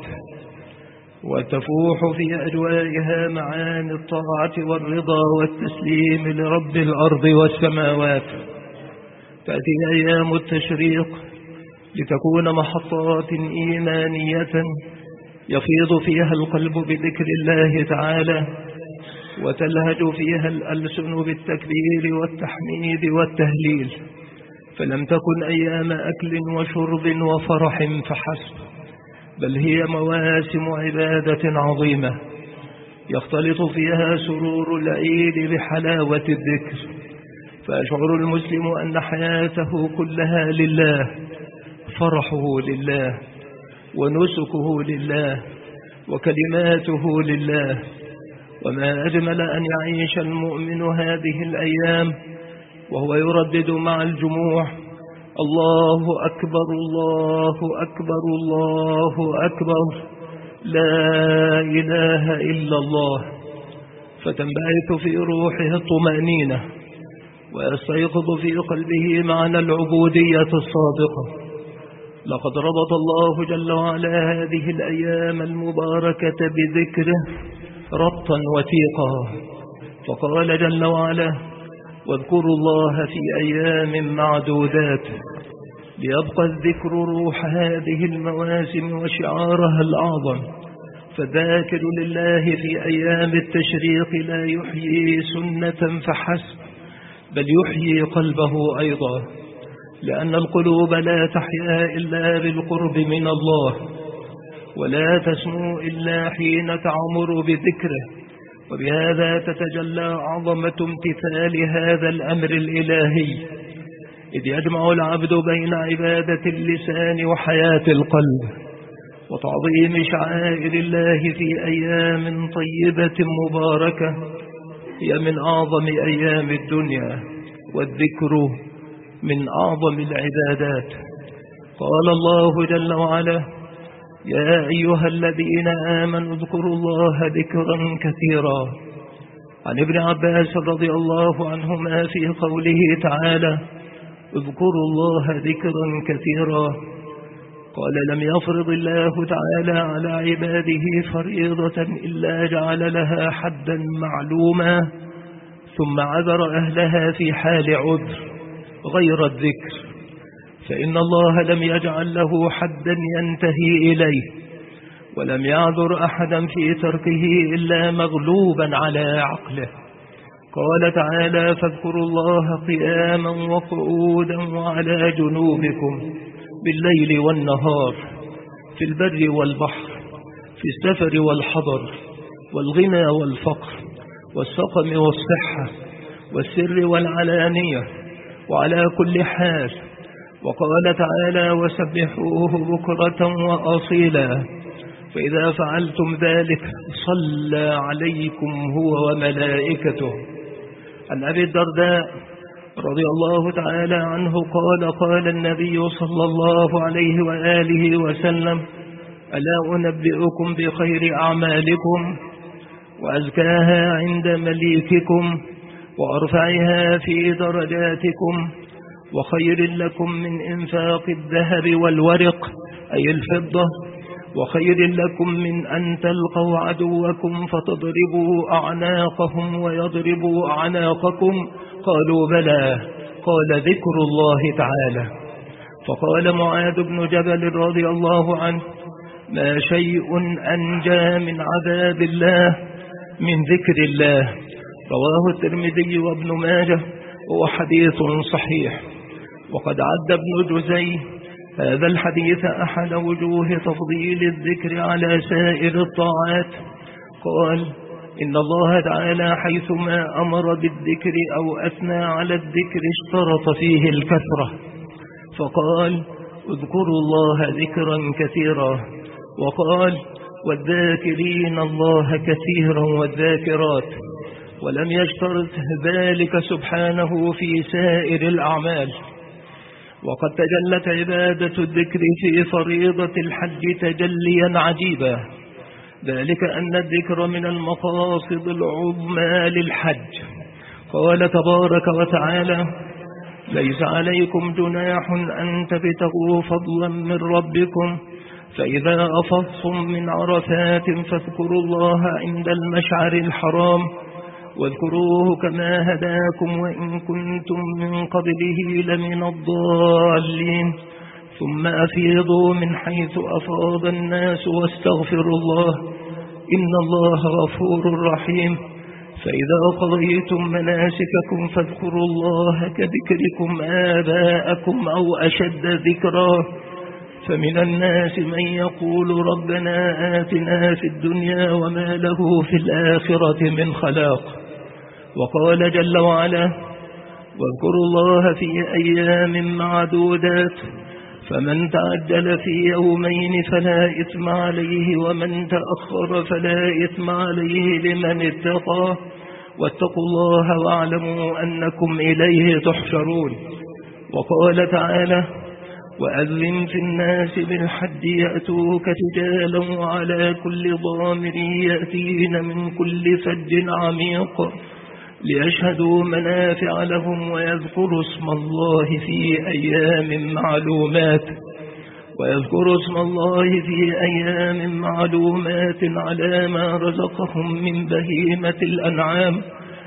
وتفوح في أجوائها معاني الطاعة والرضا والتسليم لرب الأرض والسماوات، تأتي أيام التشريق لتكون محطات إيمانية يفيض فيها القلب بذكر الله تعالى، وتلهج فيها الألسن بالتكبير والتحميد والتهليل، فلم تكن أيام أكل وشرب وفرح فحسب، بل هي مواسم عبادة عظيمة يختلط فيها سرور العيد بحلاوة الذكر، فيشعر المسلم أن حياته كلها لله، فرحه لله ونسكه لله وكلماته لله. وما أجمل أن يعيش المؤمن هذه الأيام وهو يردد مع الجموع: الله أكبر الله أكبر الله أكبر، لا إله إلا الله، فتنبعث في روحه الطمأنينة ويستيقظ في قلبه معنى العبودية الصادقة. لقد ربط الله جل وعلا هذه الأيام المباركة بذكره ربطا وثيقا، فقال جل وعلا: واذكروا الله في أيام معدودات، ليبقى الذكر روح هذه المواسم وشعارها الأعظم. فالذاكر لله في أيام التشريق لا يحيي سنة فحسب، بل يحيي قلبه أيضا، لأن القلوب لا تحيا إلا بالقرب من الله، ولا تسمو إلا حين تعمر بذكره، وبهذا تتجلى عظمة امتثال هذا الأمر الإلهي، إذ يجمع العبد بين عبادة اللسان وحياة القلب وتعظيم شعائر الله في أيام طيبة مباركة هي من أعظم أيام الدنيا، والذكر من أعظم العبادات. قال الله جل وعلا: يا أيها الذين آمنوا اذكروا الله ذكرا كثيرا. عن ابن عباس رضي الله عنهما في قوله تعالى: اذكروا الله ذكرا كثيرا، قال: لم يفرض الله تعالى على عباده فريضة إلا جعل لها حدا معلوما، ثم عذر أهلها في حال عذر غير الذكر، فإن الله لم يجعل له حدا ينتهي إليه، ولم يعذر أحدا في تركه إلا مغلوبا على عقله. قال تعالى: فاذكروا الله قياما وقعودا وعلى جنوبكم بالليل والنهار، في البر والبحر، في السفر والحضر، والغنى والفقر، والسقم والصحة، والسر والعلانية، وعلى كل حال. وقال تعالى: وسبحوه بكرة وأصيلا، فإذا فعلتم ذلك صلى عليكم هو وملائكته. عن أبي الدرداء رضي الله تعالى عنه قال: قال النبي صلى الله عليه وآله وسلم: ألا أنبئكم بخير أعمالكم وأزكاها عند مليككم وأرفعها في درجاتكم وخير لكم من إنفاق الذهب والورق أي الفضة، وخير لكم من أن تلقوا عدوكم فتضربوا أعناقهم ويضربوا أعناقكم؟ قالوا: بلى. قال: ذكر الله تعالى. فقال معاذ بن جبل رضي الله عنه: ما شيء أنجى من عذاب الله من ذكر الله. رواه الترمذي وابن ماجه، وهو حديث صحيح. وقد عد ابن جزي هذا الحديث أحد وجوه تفضيل الذكر على سائر الطاعات. قال: إن الله تعالى حيثما أمر بالذكر أو أثنى على الذكر اشترط فيه الكثرة، فقال اذكروا الله ذكرا كثيرا، وقال والذاكرين الله كثيرا والذاكرات، ولم يشترط ذلك سبحانه في سائر الأعمال. وقد تجلت عبادة الذكر في فريضة الحج تجليا عجيبا، ذلك أن الذكر من المقاصد العظمى للحج. قال تبارك وتعالى ليس عليكم جناح أن تبتغوا فضلا من ربكم فإذا أفضتم من عرفات فاذكروا الله عند المشعر الحرام واذكروه كما هداكم وإن كنتم من قبله لمن الضالين ثم أفيضوا من حيث أفاض الناس واستغفروا الله إن الله غفور رحيم. فإذا قضيتم مناسككم فاذكروا الله كذكركم آباءكم أو أشد ذكرا. فمن الناس من يقول ربنا آتنا في الدنيا وما له في الآخرة من خلاق. وقال جل وعلا واذكروا الله في أيام معدودات فمن تعجل في يومين فلا إثم عليه ومن تأخر فلا إثم عليه لمن اتقى واتقوا الله واعلموا أنكم إليه تحشرون. وقال تعالى وأذن في الناس بالحج يأتوك رجالا وعلى كل ضامر يأتين من كل فج عميق ليشهدوا منافع لهم ويذكروا اسم الله في أيام معلومات على ما رزقهم من بهيمة الأنعام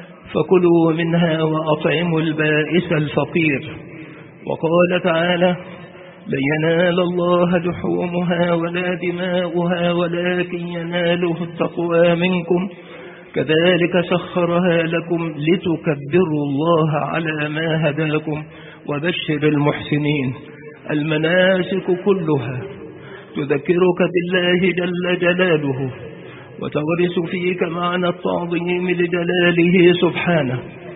فكلوا منها وأطعموا البائس الفقير. وقال تعالى لن ينال الله لحومها ولا دماؤها ولكن يناله التقوى منكم كذلك سخرها لكم لتكبروا الله على ما هداكم وبشر المحسنين. المناسك كلها تذكرك بالله جل جلاله وتغرس فيك معنى التعظيم لجلاله سبحانه.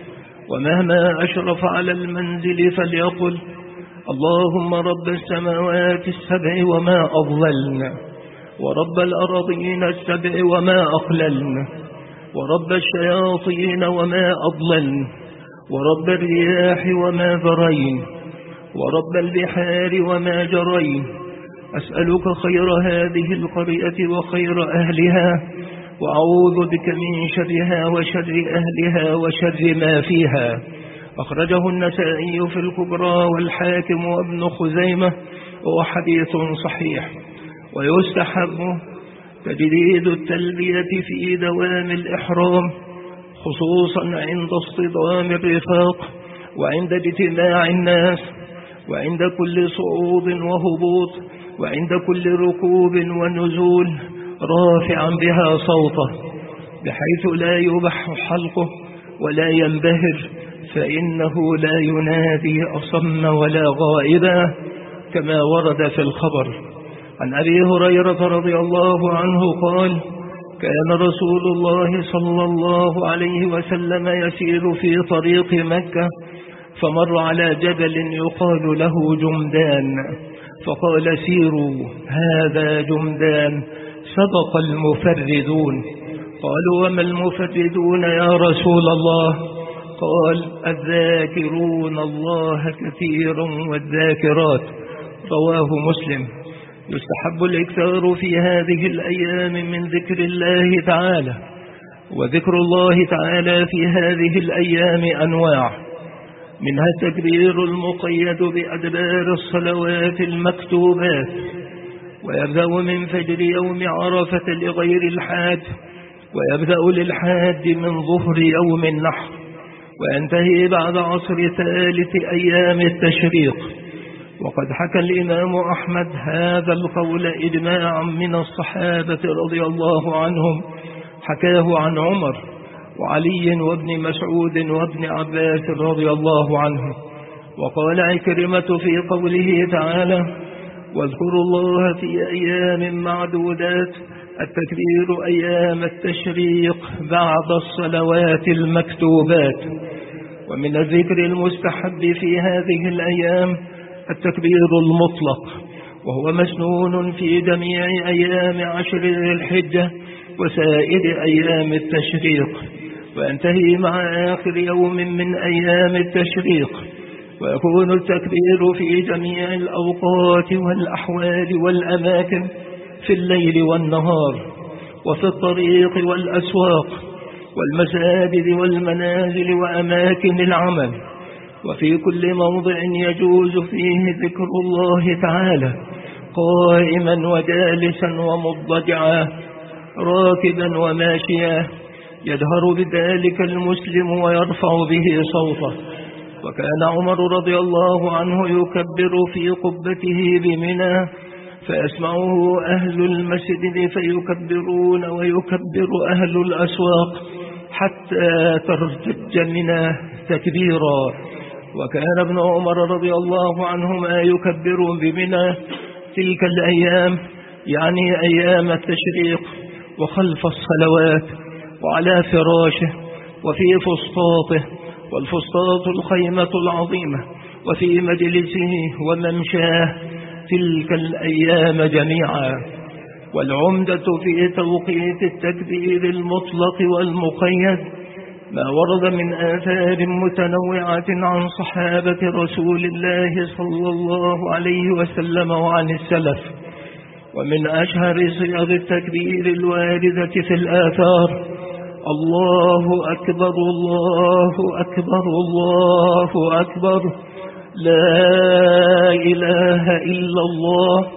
ومهما أشرف على المنزل فليقل اللهم رب السماوات السبع وما أضللن ورب الأرضين السبع وما أقللن ورب الشياطين وما أضللن ورب الرياح وما ذرين ورب البحار وما جرين أسألك خير هذه القرية وخير أهلها وأعوذ بك من شرها وشر أهلها وشر ما فيها. أخرجه النسائي في الكبرى والحاكم وابن خزيمة وهو حديث صحيح. ويستحب تجديد التلبية في دوام الإحرام خصوصا عند اصطدام الرفاق وعند اجتماع الناس وعند كل صعود وهبوط وعند كل ركوب ونزول رافعا بها صوته بحيث لا يبح حلقه ولا ينبهر فإنه لا ينادي أصم ولا غائبا كما ورد في الخبر. عن أبي هريرة رضي الله عنه قال كان رسول الله صلى الله عليه وسلم يسير في طريق مكة فمر على جبل يقال له جمدان فقال سيروا هذا جمدان سبق المفردون. قالوا وما المفردون يا رسول الله؟ قال الذاكرون الله كثيرا والذاكرات. رواه مسلم. يستحب الإكثار في هذه الأيام من ذكر الله تعالى. وذكر الله تعالى في هذه الأيام أنواع، منها التكبير المقيد بأدبار الصلوات المكتوبات، ويبدأ من فجر يوم عرفة لغير الحاج، ويبدأ للحاج من ظهر يوم النحر، وينتهي بعد عصر ثالث أيام التشريق. وقد حكى الإمام أحمد هذا القول إجماعا من الصحابة رضي الله عنهم، حكاه عن عمر وعلي وابن مسعود وابن عباس رضي الله عنهم. وقال عكرمة في قوله تعالى واذكروا الله في أيام معدودات التكبير أيام التشريق بعد الصلوات المكتوبات. ومن الذكر المستحب في هذه الأيام التكبير المطلق، وهو مسنون في جميع أيام عشر ذي الحجة وسائر أيام التشريق، وينتهي مع آخر يوم من أيام التشريق. ويكون التكبير في جميع الأوقات والأحوال والأماكن، في الليل والنهار، وفي الطريق والأسواق والمساجد والمنازل وأماكن العمل، وفي كل موضع يجوز فيه ذكر الله تعالى، قائما وجالسا ومضطجعا، راكبا وماشيا، يجهر بذلك المسلم ويرفع به صوته. وكان عمر رضي الله عنه يكبر في قبته بمنى، فيسمعه أهل المسجد فيكبرون، ويكبر أهل الأسواق حتى ترتج منى تكبيرا. وكان ابن عمر رضي الله عنهما يكبر بمنى تلك الأيام، يعني أيام التشريق، وخلف الصلوات، وعلى فراشه، وفي فسطاطه، والفسطاط الخيمة العظيمة، وفي مجلسه وممشاه تلك الأيام جميعا. والعمدة في توقيت التكبير المطلق والمقيد ما ورد من آثار متنوعة عن صحابة رسول الله صلى الله عليه وسلم وعن السلف. ومن أشهر صيغ التكبير الواردة في الآثار: الله أكبر، الله أكبر، الله أكبر، لا إله إلا الله،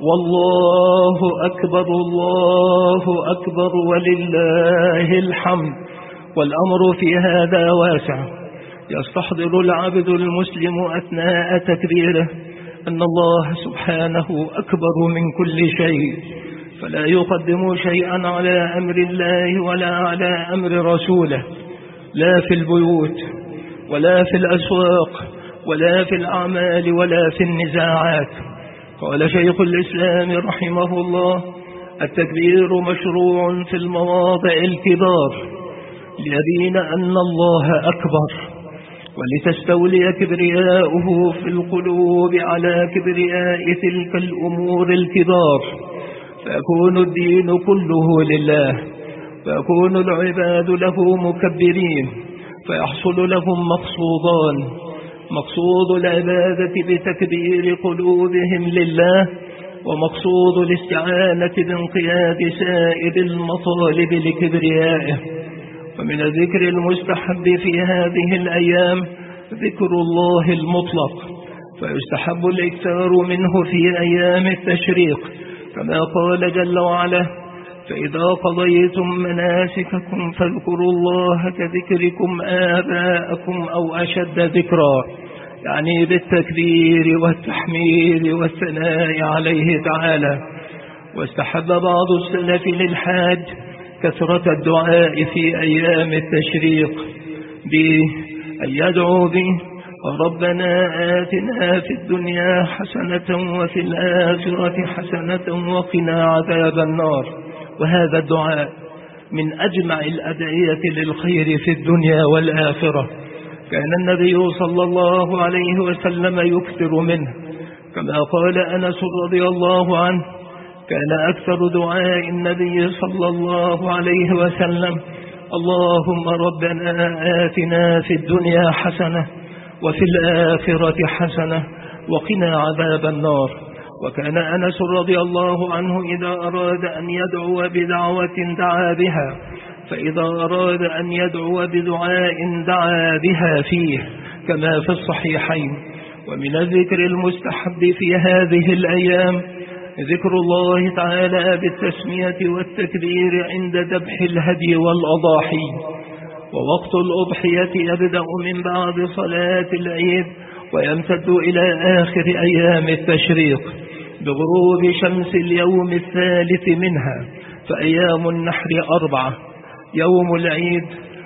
والله أكبر، الله أكبر، ولله الحمد. والأمر في هذا واسع، يستحضر العبد المسلم أثناء تكبيره أن الله سبحانه أكبر من كل شيء، فلا يقدم شيئا على أمر الله ولا على أمر رسوله، لا في البيوت ولا في الأسواق ولا في الأعمال ولا في النزاعات. قال شيخ الإسلام رحمه الله: التكبير مشروع في المواضع الكبار ليبين أن الله أكبر، ولتستولي كبرياؤه في القلوب على كبرياء تلك الأمور الكبار، فيكون الدين كله لله، فيكون العباد له مكبرين، فيحصل لهم مقصودان: مقصود العبادة بتكبير قلوبهم لله، ومقصود الاستعانة بانقياد سائر المطالب لكبريائه. ومن الذكر المستحب في هذه الأيام ذكر الله المطلق، فيستحب الإكثار منه في أيام التشريق، كما قال جل وعلا: فإذا قضيتم مناسككم فاذكروا الله كذكركم آباءكم أو أشد ذكرا، يعني بالتكبير والتحميد والثناء عليه تعالى. واستحب بعض السلف للحاج كثرة الدعاء في أيام التشريق بأن يدعو به: ربنا آتنا في الدنيا حسنة وفي الآخرة حسنة وقنا عذاب النار. وهذا الدعاء من أجمع الأدعية للخير في الدنيا والآخرة، كان النبي صلى الله عليه وسلم يكثر منه، كما قال أنس رضي الله عنه: كان أكثر دعاء النبي صلى الله عليه وسلم: اللهم ربنا آتنا في الدنيا حسنة وفي الآخرة حسنة وقنا عذاب النار. وكان أنس رضي الله عنه إذا أراد أن يدعو بدعوة دعا بها، فإذا أراد أن يدعو بدعاء دعا بها فيه، كما في الصحيحين. ومن الذكر المستحب في هذه الأيام ذكر الله تعالى بالتسمية والتكبير عند ذبح الهدي والأضاحي. ووقت الأضحية يبدأ من بعد صلاة العيد ويمتد إلى آخر أيام التشريق بغروب شمس اليوم الثالث منها، فأيام النحر 4، يوم العيد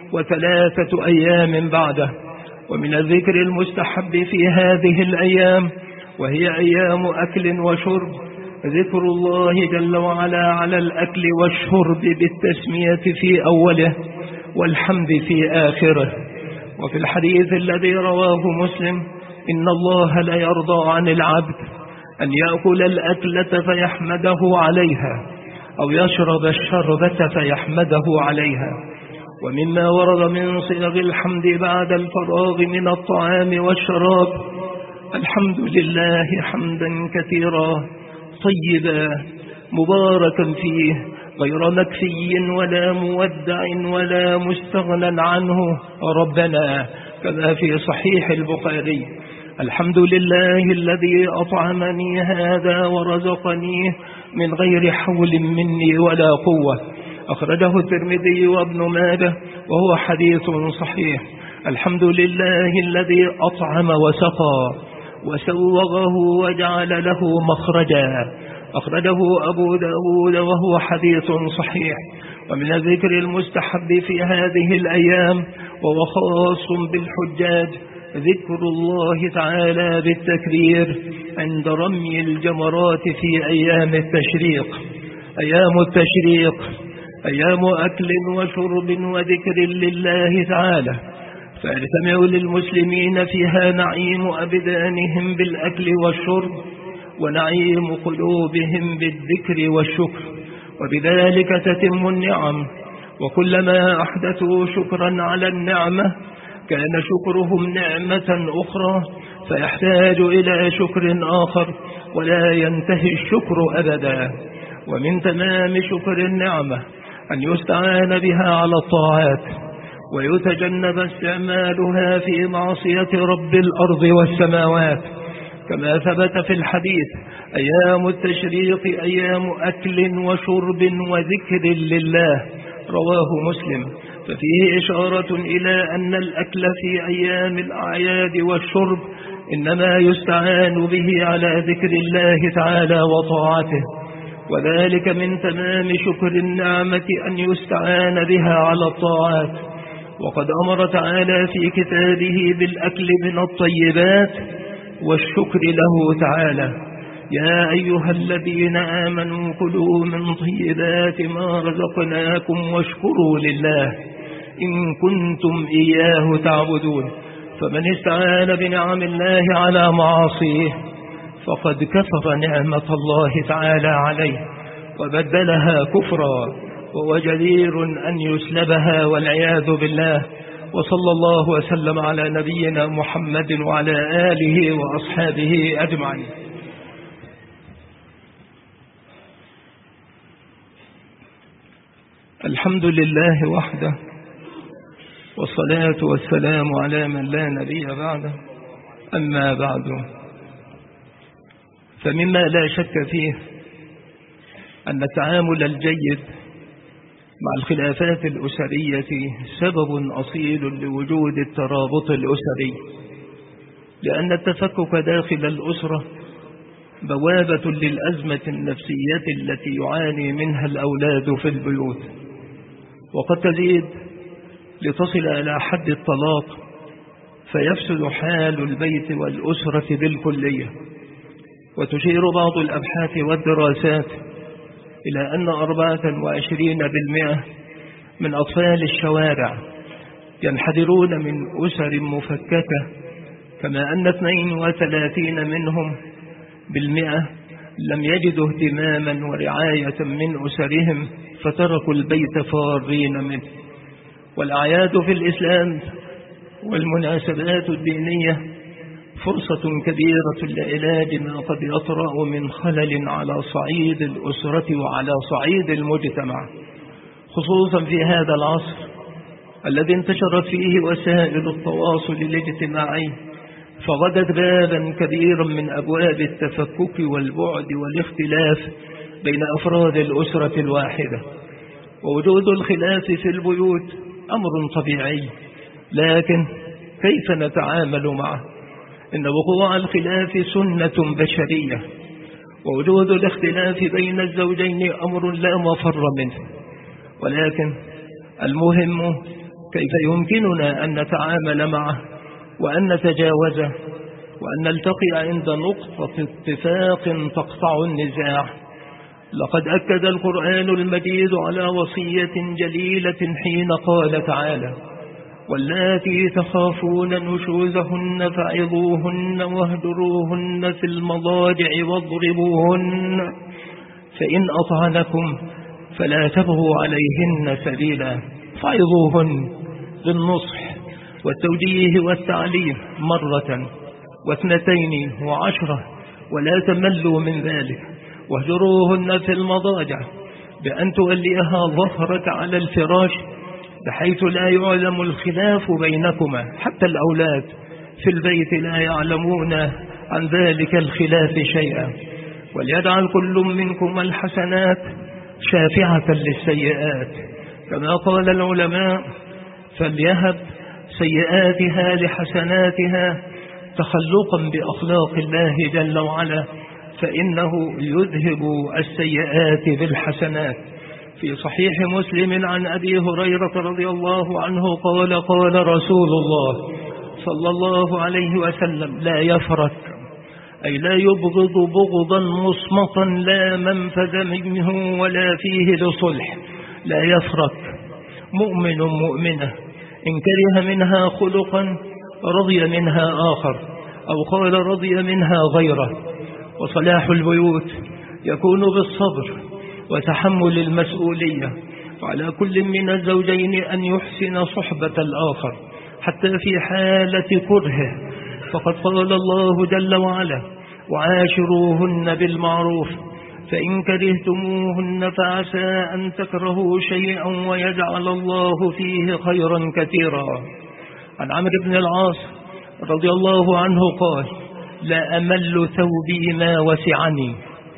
و3 أيام بعده. ومن الذكر المستحب في هذه الأيام، وهي أيام أكل وشرب، ذكر الله جل وعلا على الأكل والشرب بالتسمية في أوله والحمد في آخره. وفي الحديث الذي رواه مسلم: إن الله لا يرضى عن العبد أن يأكل الأكلة فيحمده عليها أو يشرب الشربة فيحمده عليها. ومما ورد من صيغ الحمد بعد الفراغ من الطعام والشراب: الحمد لله حمدا كثيرا طيبا مباركا فيه غير مكفي ولا مودع ولا مستغنى عنه ربنا، كما في صحيح البخاري: الحمد لله الذي أطعمني هذا ورزقنيه من غير حول مني ولا قوة. أخرجه الترمذي وابن ماجه وهو حديث صحيح. الحمد لله الذي أطعم وسقى وسوغه وجعل له مخرجا. أخرجه أبو داود وهو حديث صحيح. ومن الذكر المستحب في هذه الأيام وهو خاص بالحجاج ذكر الله تعالى بالتكبير عند رمي الجمرات في أيام التشريق. أيام التشريق أيام أكل وشرب وذكر لله تعالى، فيجتمع للمسلمين فيها نعيم أبدانهم بالأكل والشرب ونعيم قلوبهم بالذكر والشكر، وبذلك تتم النعم. وكلما أحدثوا شكرا على النعمة كان شكرهم نعمة أخرى فيحتاج إلى شكر آخر ولا ينتهي الشكر أبدا. ومن تمام شكر النعمة أن يستعان بها على الطاعات ويتجنب استعمالها في معصية رب الأرض والسماوات، كما ثبت في الحديث: أيام التشريق أيام أكل وشرب وذكر لله، رواه مسلم. ففيه إشارة إلى أن الأكل في أيام الأعياد والشرب إنما يستعان به على ذكر الله تعالى وطاعته، وذلك من تمام شكر النعمة أن يستعان بها على الطاعات. وقد أمر تعالى في كتابه بالأكل من الطيبات والشكر له تعالى: يا أيها الذين آمنوا كلوا من طيبات ما رزقناكم واشكروا لله إن كنتم إياه تعبدون. فمن استعان بنعم الله على معاصيه فقد كفر نعمة الله تعالى عليه وبدلها كفرا، وهو جدير أن يسلبها والعياذ بالله. وصلى الله وسلم على نبينا محمد وعلى آله وأصحابه أجمعين. الحمد لله وحده، والصلاة والسلام على من لا نبي بعده. أما بعد، فمما لا شك فيه أن التعامل الجيد مع الخلافات الأسرية سبب أصيل لوجود الترابط الأسري، لأن التفكك داخل الأسرة بوابة للأزمة النفسية التي يعاني منها الأولاد في البيوت، وقد تزيد لتصل إلى حد الطلاق فيفسد حال البيت والأسرة بالكلية. وتشير بعض الأبحاث والدراسات إلى أن 24% من أطفال الشوارع ينحدرون من أسر مفككة، كما أن 32 منهم بالمئة لم يجدوا اهتماما ورعاية من أسرهم فتركوا البيت فارين منه. والأعياد في الإسلام والمناسبات الدينية فرصة كبيرة لعلاج ما قد يطرأ من خلل على صعيد الأسرة وعلى صعيد المجتمع، خصوصا في هذا العصر الذي انتشرت فيه وسائل التواصل الاجتماعي، فغدت بابا كبيرا من أبواب التفكك والبعد والاختلاف بين أفراد الأسرة الواحدة. ووجود الخلاف في البيوت أمر طبيعي، لكن كيف نتعامل معه؟ إن وقوع الخلاف سنة بشرية، ووجود الاختلاف بين الزوجين أمر لا مفر منه، ولكن المهم كيف يمكننا أن نتعامل معه وأن نتجاوزه وأن نلتقي عند نقطة اتفاق تقطع النزاع. لقد أكد القرآن المجيد على وصية جليلة حين قال تعالى: واللاتي تخافون نشوزهن فعظوهن واهجروهن في المضاجع واضربوهن فإن أطعنكم فلا تبغوا عليهن سبيلا. فعظوهن بالنصح والتوجيه والتعليم 1 و2 و10، ولا تملوا من ذلك. واهجروهن في المضاجع بأن توليها ظهرك على الفراش بحيث لا يعلم الخلاف بينكما، حتى الأولاد في البيت لا يعلمون عن ذلك الخلاف شيئا. وليجعل كل منكم الحسنات شافعة للسيئات، كما قال العلماء: فليهب سيئاتها لحسناتها تخلقا بأخلاق الله جل وعلا، فإنه يذهب السيئات بالحسنات. في صحيح مسلم عن أبي هريرة رضي الله عنه قال: قال رسول الله صلى الله عليه وسلم: لا يفرق، أي لا يبغض بغضا مصمتا لا منفذ منه ولا فيه لصلح. لا يفرق مؤمن مؤمنة إن كره منها خلقا رضي منها آخر، أو قال رضي منها غيره. وصلاح البيوت يكون بالصبر وتحمل المسؤولية، وعلى كل من الزوجين أن يحسن صحبة الآخر حتى في حالة كرهه، فقد قال الله جل وعلا: وعاشروهن بالمعروف فإن كرهتموهن فعسى أن تكرهوا شيئا ويجعل الله فيه خيرا كثيرا. عن عمرو بن العاص رضي الله عنه قال: لا أمل ثوبي ما وسعني،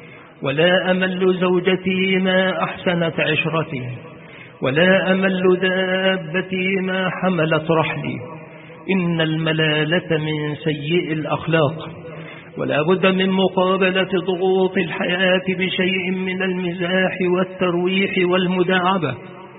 ولا أمل زوجتي ما أحسنت عشرتي، ولا أمل دابتي ما حملت رحلي. إن الملالة من سيء الأخلاق، ولا بد من مقابلة ضغوط الحياة بشيء من المزاح والترويح والمداعبة،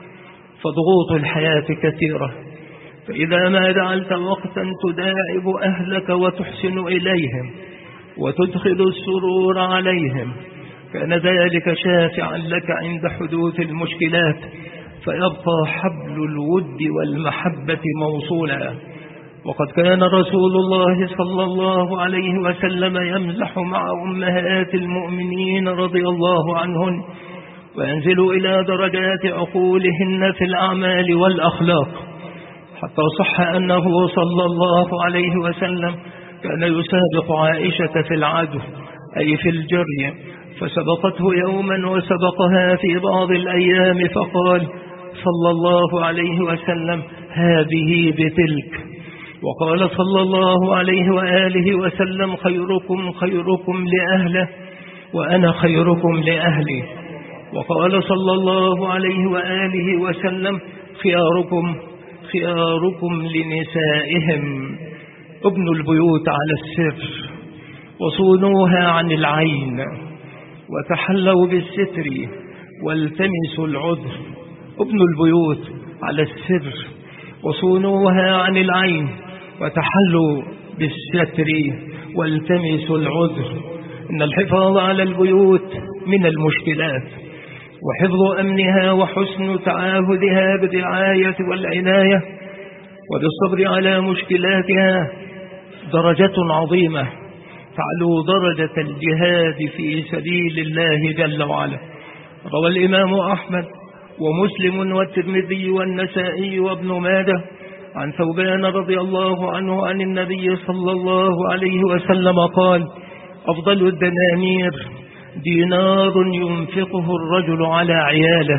فضغوط الحياة كثيرة، فإذا ما جعلت وقتا تداعب أهلك وتحسن إليهم وتدخل السرور عليهم كان ذلك شافعا لك عند حدوث المشكلات، فيبقى حبل الود والمحبة موصولا. وقد كان رسول الله صلى الله عليه وسلم يمزح مع أمهات المؤمنين رضي الله عنهن، وينزل إلى درجات عقولهن في الأعمال والأخلاق، حتى صح أنه صلى الله عليه وسلم كان يسابق عائشة في العدو أي في الجري، فسبقته يوما وسبقها في بعض الأيام، فقال صلى الله عليه وسلم: هذه بتلك. وقال صلى الله عليه وآله وسلم: خيركم خيركم لأهله وأنا خيركم لأهلي. وقال صلى الله عليه وآله وسلم: خياركم خياركم لنسائهم. ابنوا البيوت على السر وصونوها عن العين، وتحلوا بالستر والتمسوا العذر. ابنوا البيوت على السر وصونوها عن العين، وتحلوا بالستر والتمسوا العذر. إن الحفاظ على البيوت من المشكلات، وحفظ أمنها وحسن تعاهدها بالرعاية والعناية وبالصبر على مشكلاتها درجة عظيمة تعلو درجة الجهاد في سبيل الله جل وعلا. روى الإمام أحمد ومسلم والترمذي والنسائي وابن ماجه عن ثوبان رضي الله عنه عن النبي صلى الله عليه وسلم قال: أفضل الدنانير دينار ينفقه الرجل على عياله،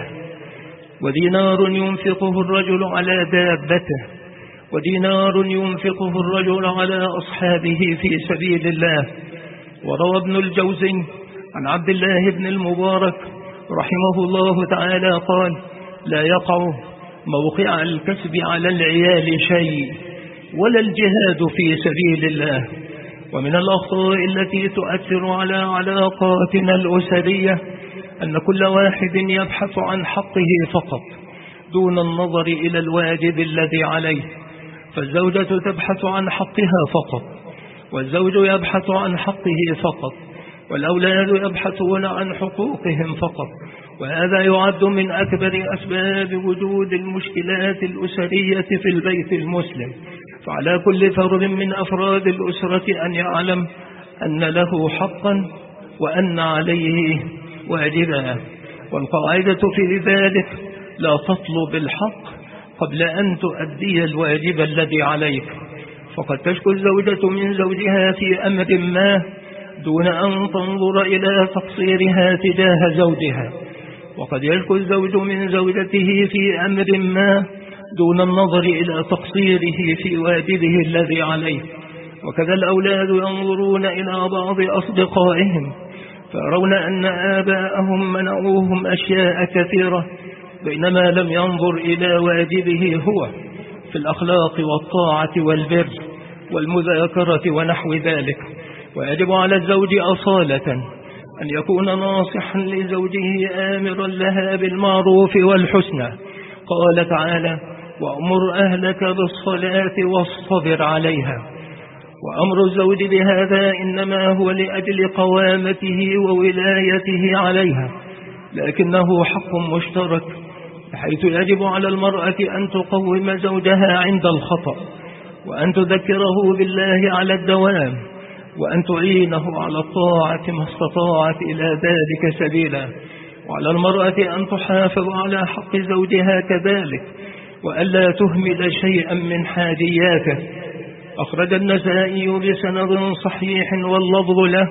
ودينار ينفقه الرجل على دابته، ودينار ينفقه الرجل على أصحابه في سبيل الله. وروى ابن الجوزي عن عبد الله بن المبارك رحمه الله تعالى قال: لا يقع موقع الكسب على العيال شيء ولا الجهاد في سبيل الله. ومن الأخطاء التي تؤثر على علاقاتنا الأسرية أن كل واحد يبحث عن حقه فقط دون النظر إلى الواجب الذي عليه، فالزوجة تبحث عن حقها فقط، والزوج يبحث عن حقه فقط، والأولاد يبحثون عن حقوقهم فقط، وهذا يعد من أكبر أسباب وجود المشكلات الأسرية في البيت المسلم. فعلى كل فرد من أفراد الأسرة أن يعلم أن له حقا وأن عليه واجبا، والقاعدة في ذلك لا تطلب الحق قبل أن تؤدي الواجب الذي عليك. فقد تشكو الزوجة من زوجها في أمر ما دون أن تنظر إلى تقصيرها تجاه زوجها، وقد يشكو الزوج من زوجته في أمر ما دون النظر إلى تقصيره في واجبه الذي عليه. وكذا الأولاد ينظرون إلى بعض أصدقائهم فيرون أن آباءهم منعوهم أشياء كثيرة، بينما لم ينظر إلى واجبه هو في الأخلاق والطاعة والبر والمذاكرة ونحو ذلك. ويجب على الزوج أصالة أن يكون ناصحا لزوجه آمرا لها بالمعروف والحسنى. قال تعالى: وأمر أهلك بالصلاة واصطبر عليها. وأمر الزوج بهذا إنما هو لأجل قوامته وولايته عليها، لكنه حق مشترك، بحيث يجب على المرأة أن تقوم زوجها عند الخطأ، وأن تذكره بالله على الدوام، وأن تعينه على الطاعة ما استطاعت إلى ذلك سبيلا. وعلى المرأة أن تحافظ على حق زوجها كذلك، وألا تهمل شيئا من حاجياته. أخرج النسائي بسند صحيح واللفظ له،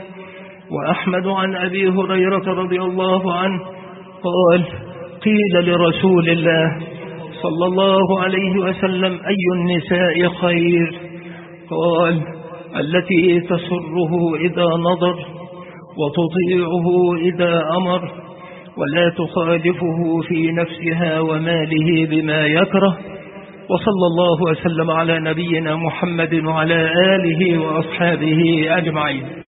وأحمد عن أبي هريرة رضي الله عنه قال: قيل لرسول الله صلى الله عليه وسلم: أي النساء خير؟ قال: التي تسره إذا نظر، وتطيعه إذا أمر، ولا تخالفه في نفسها وماله بما يكره. وصلى الله وسلم على نبينا محمد وعلى آله وأصحابه أجمعين.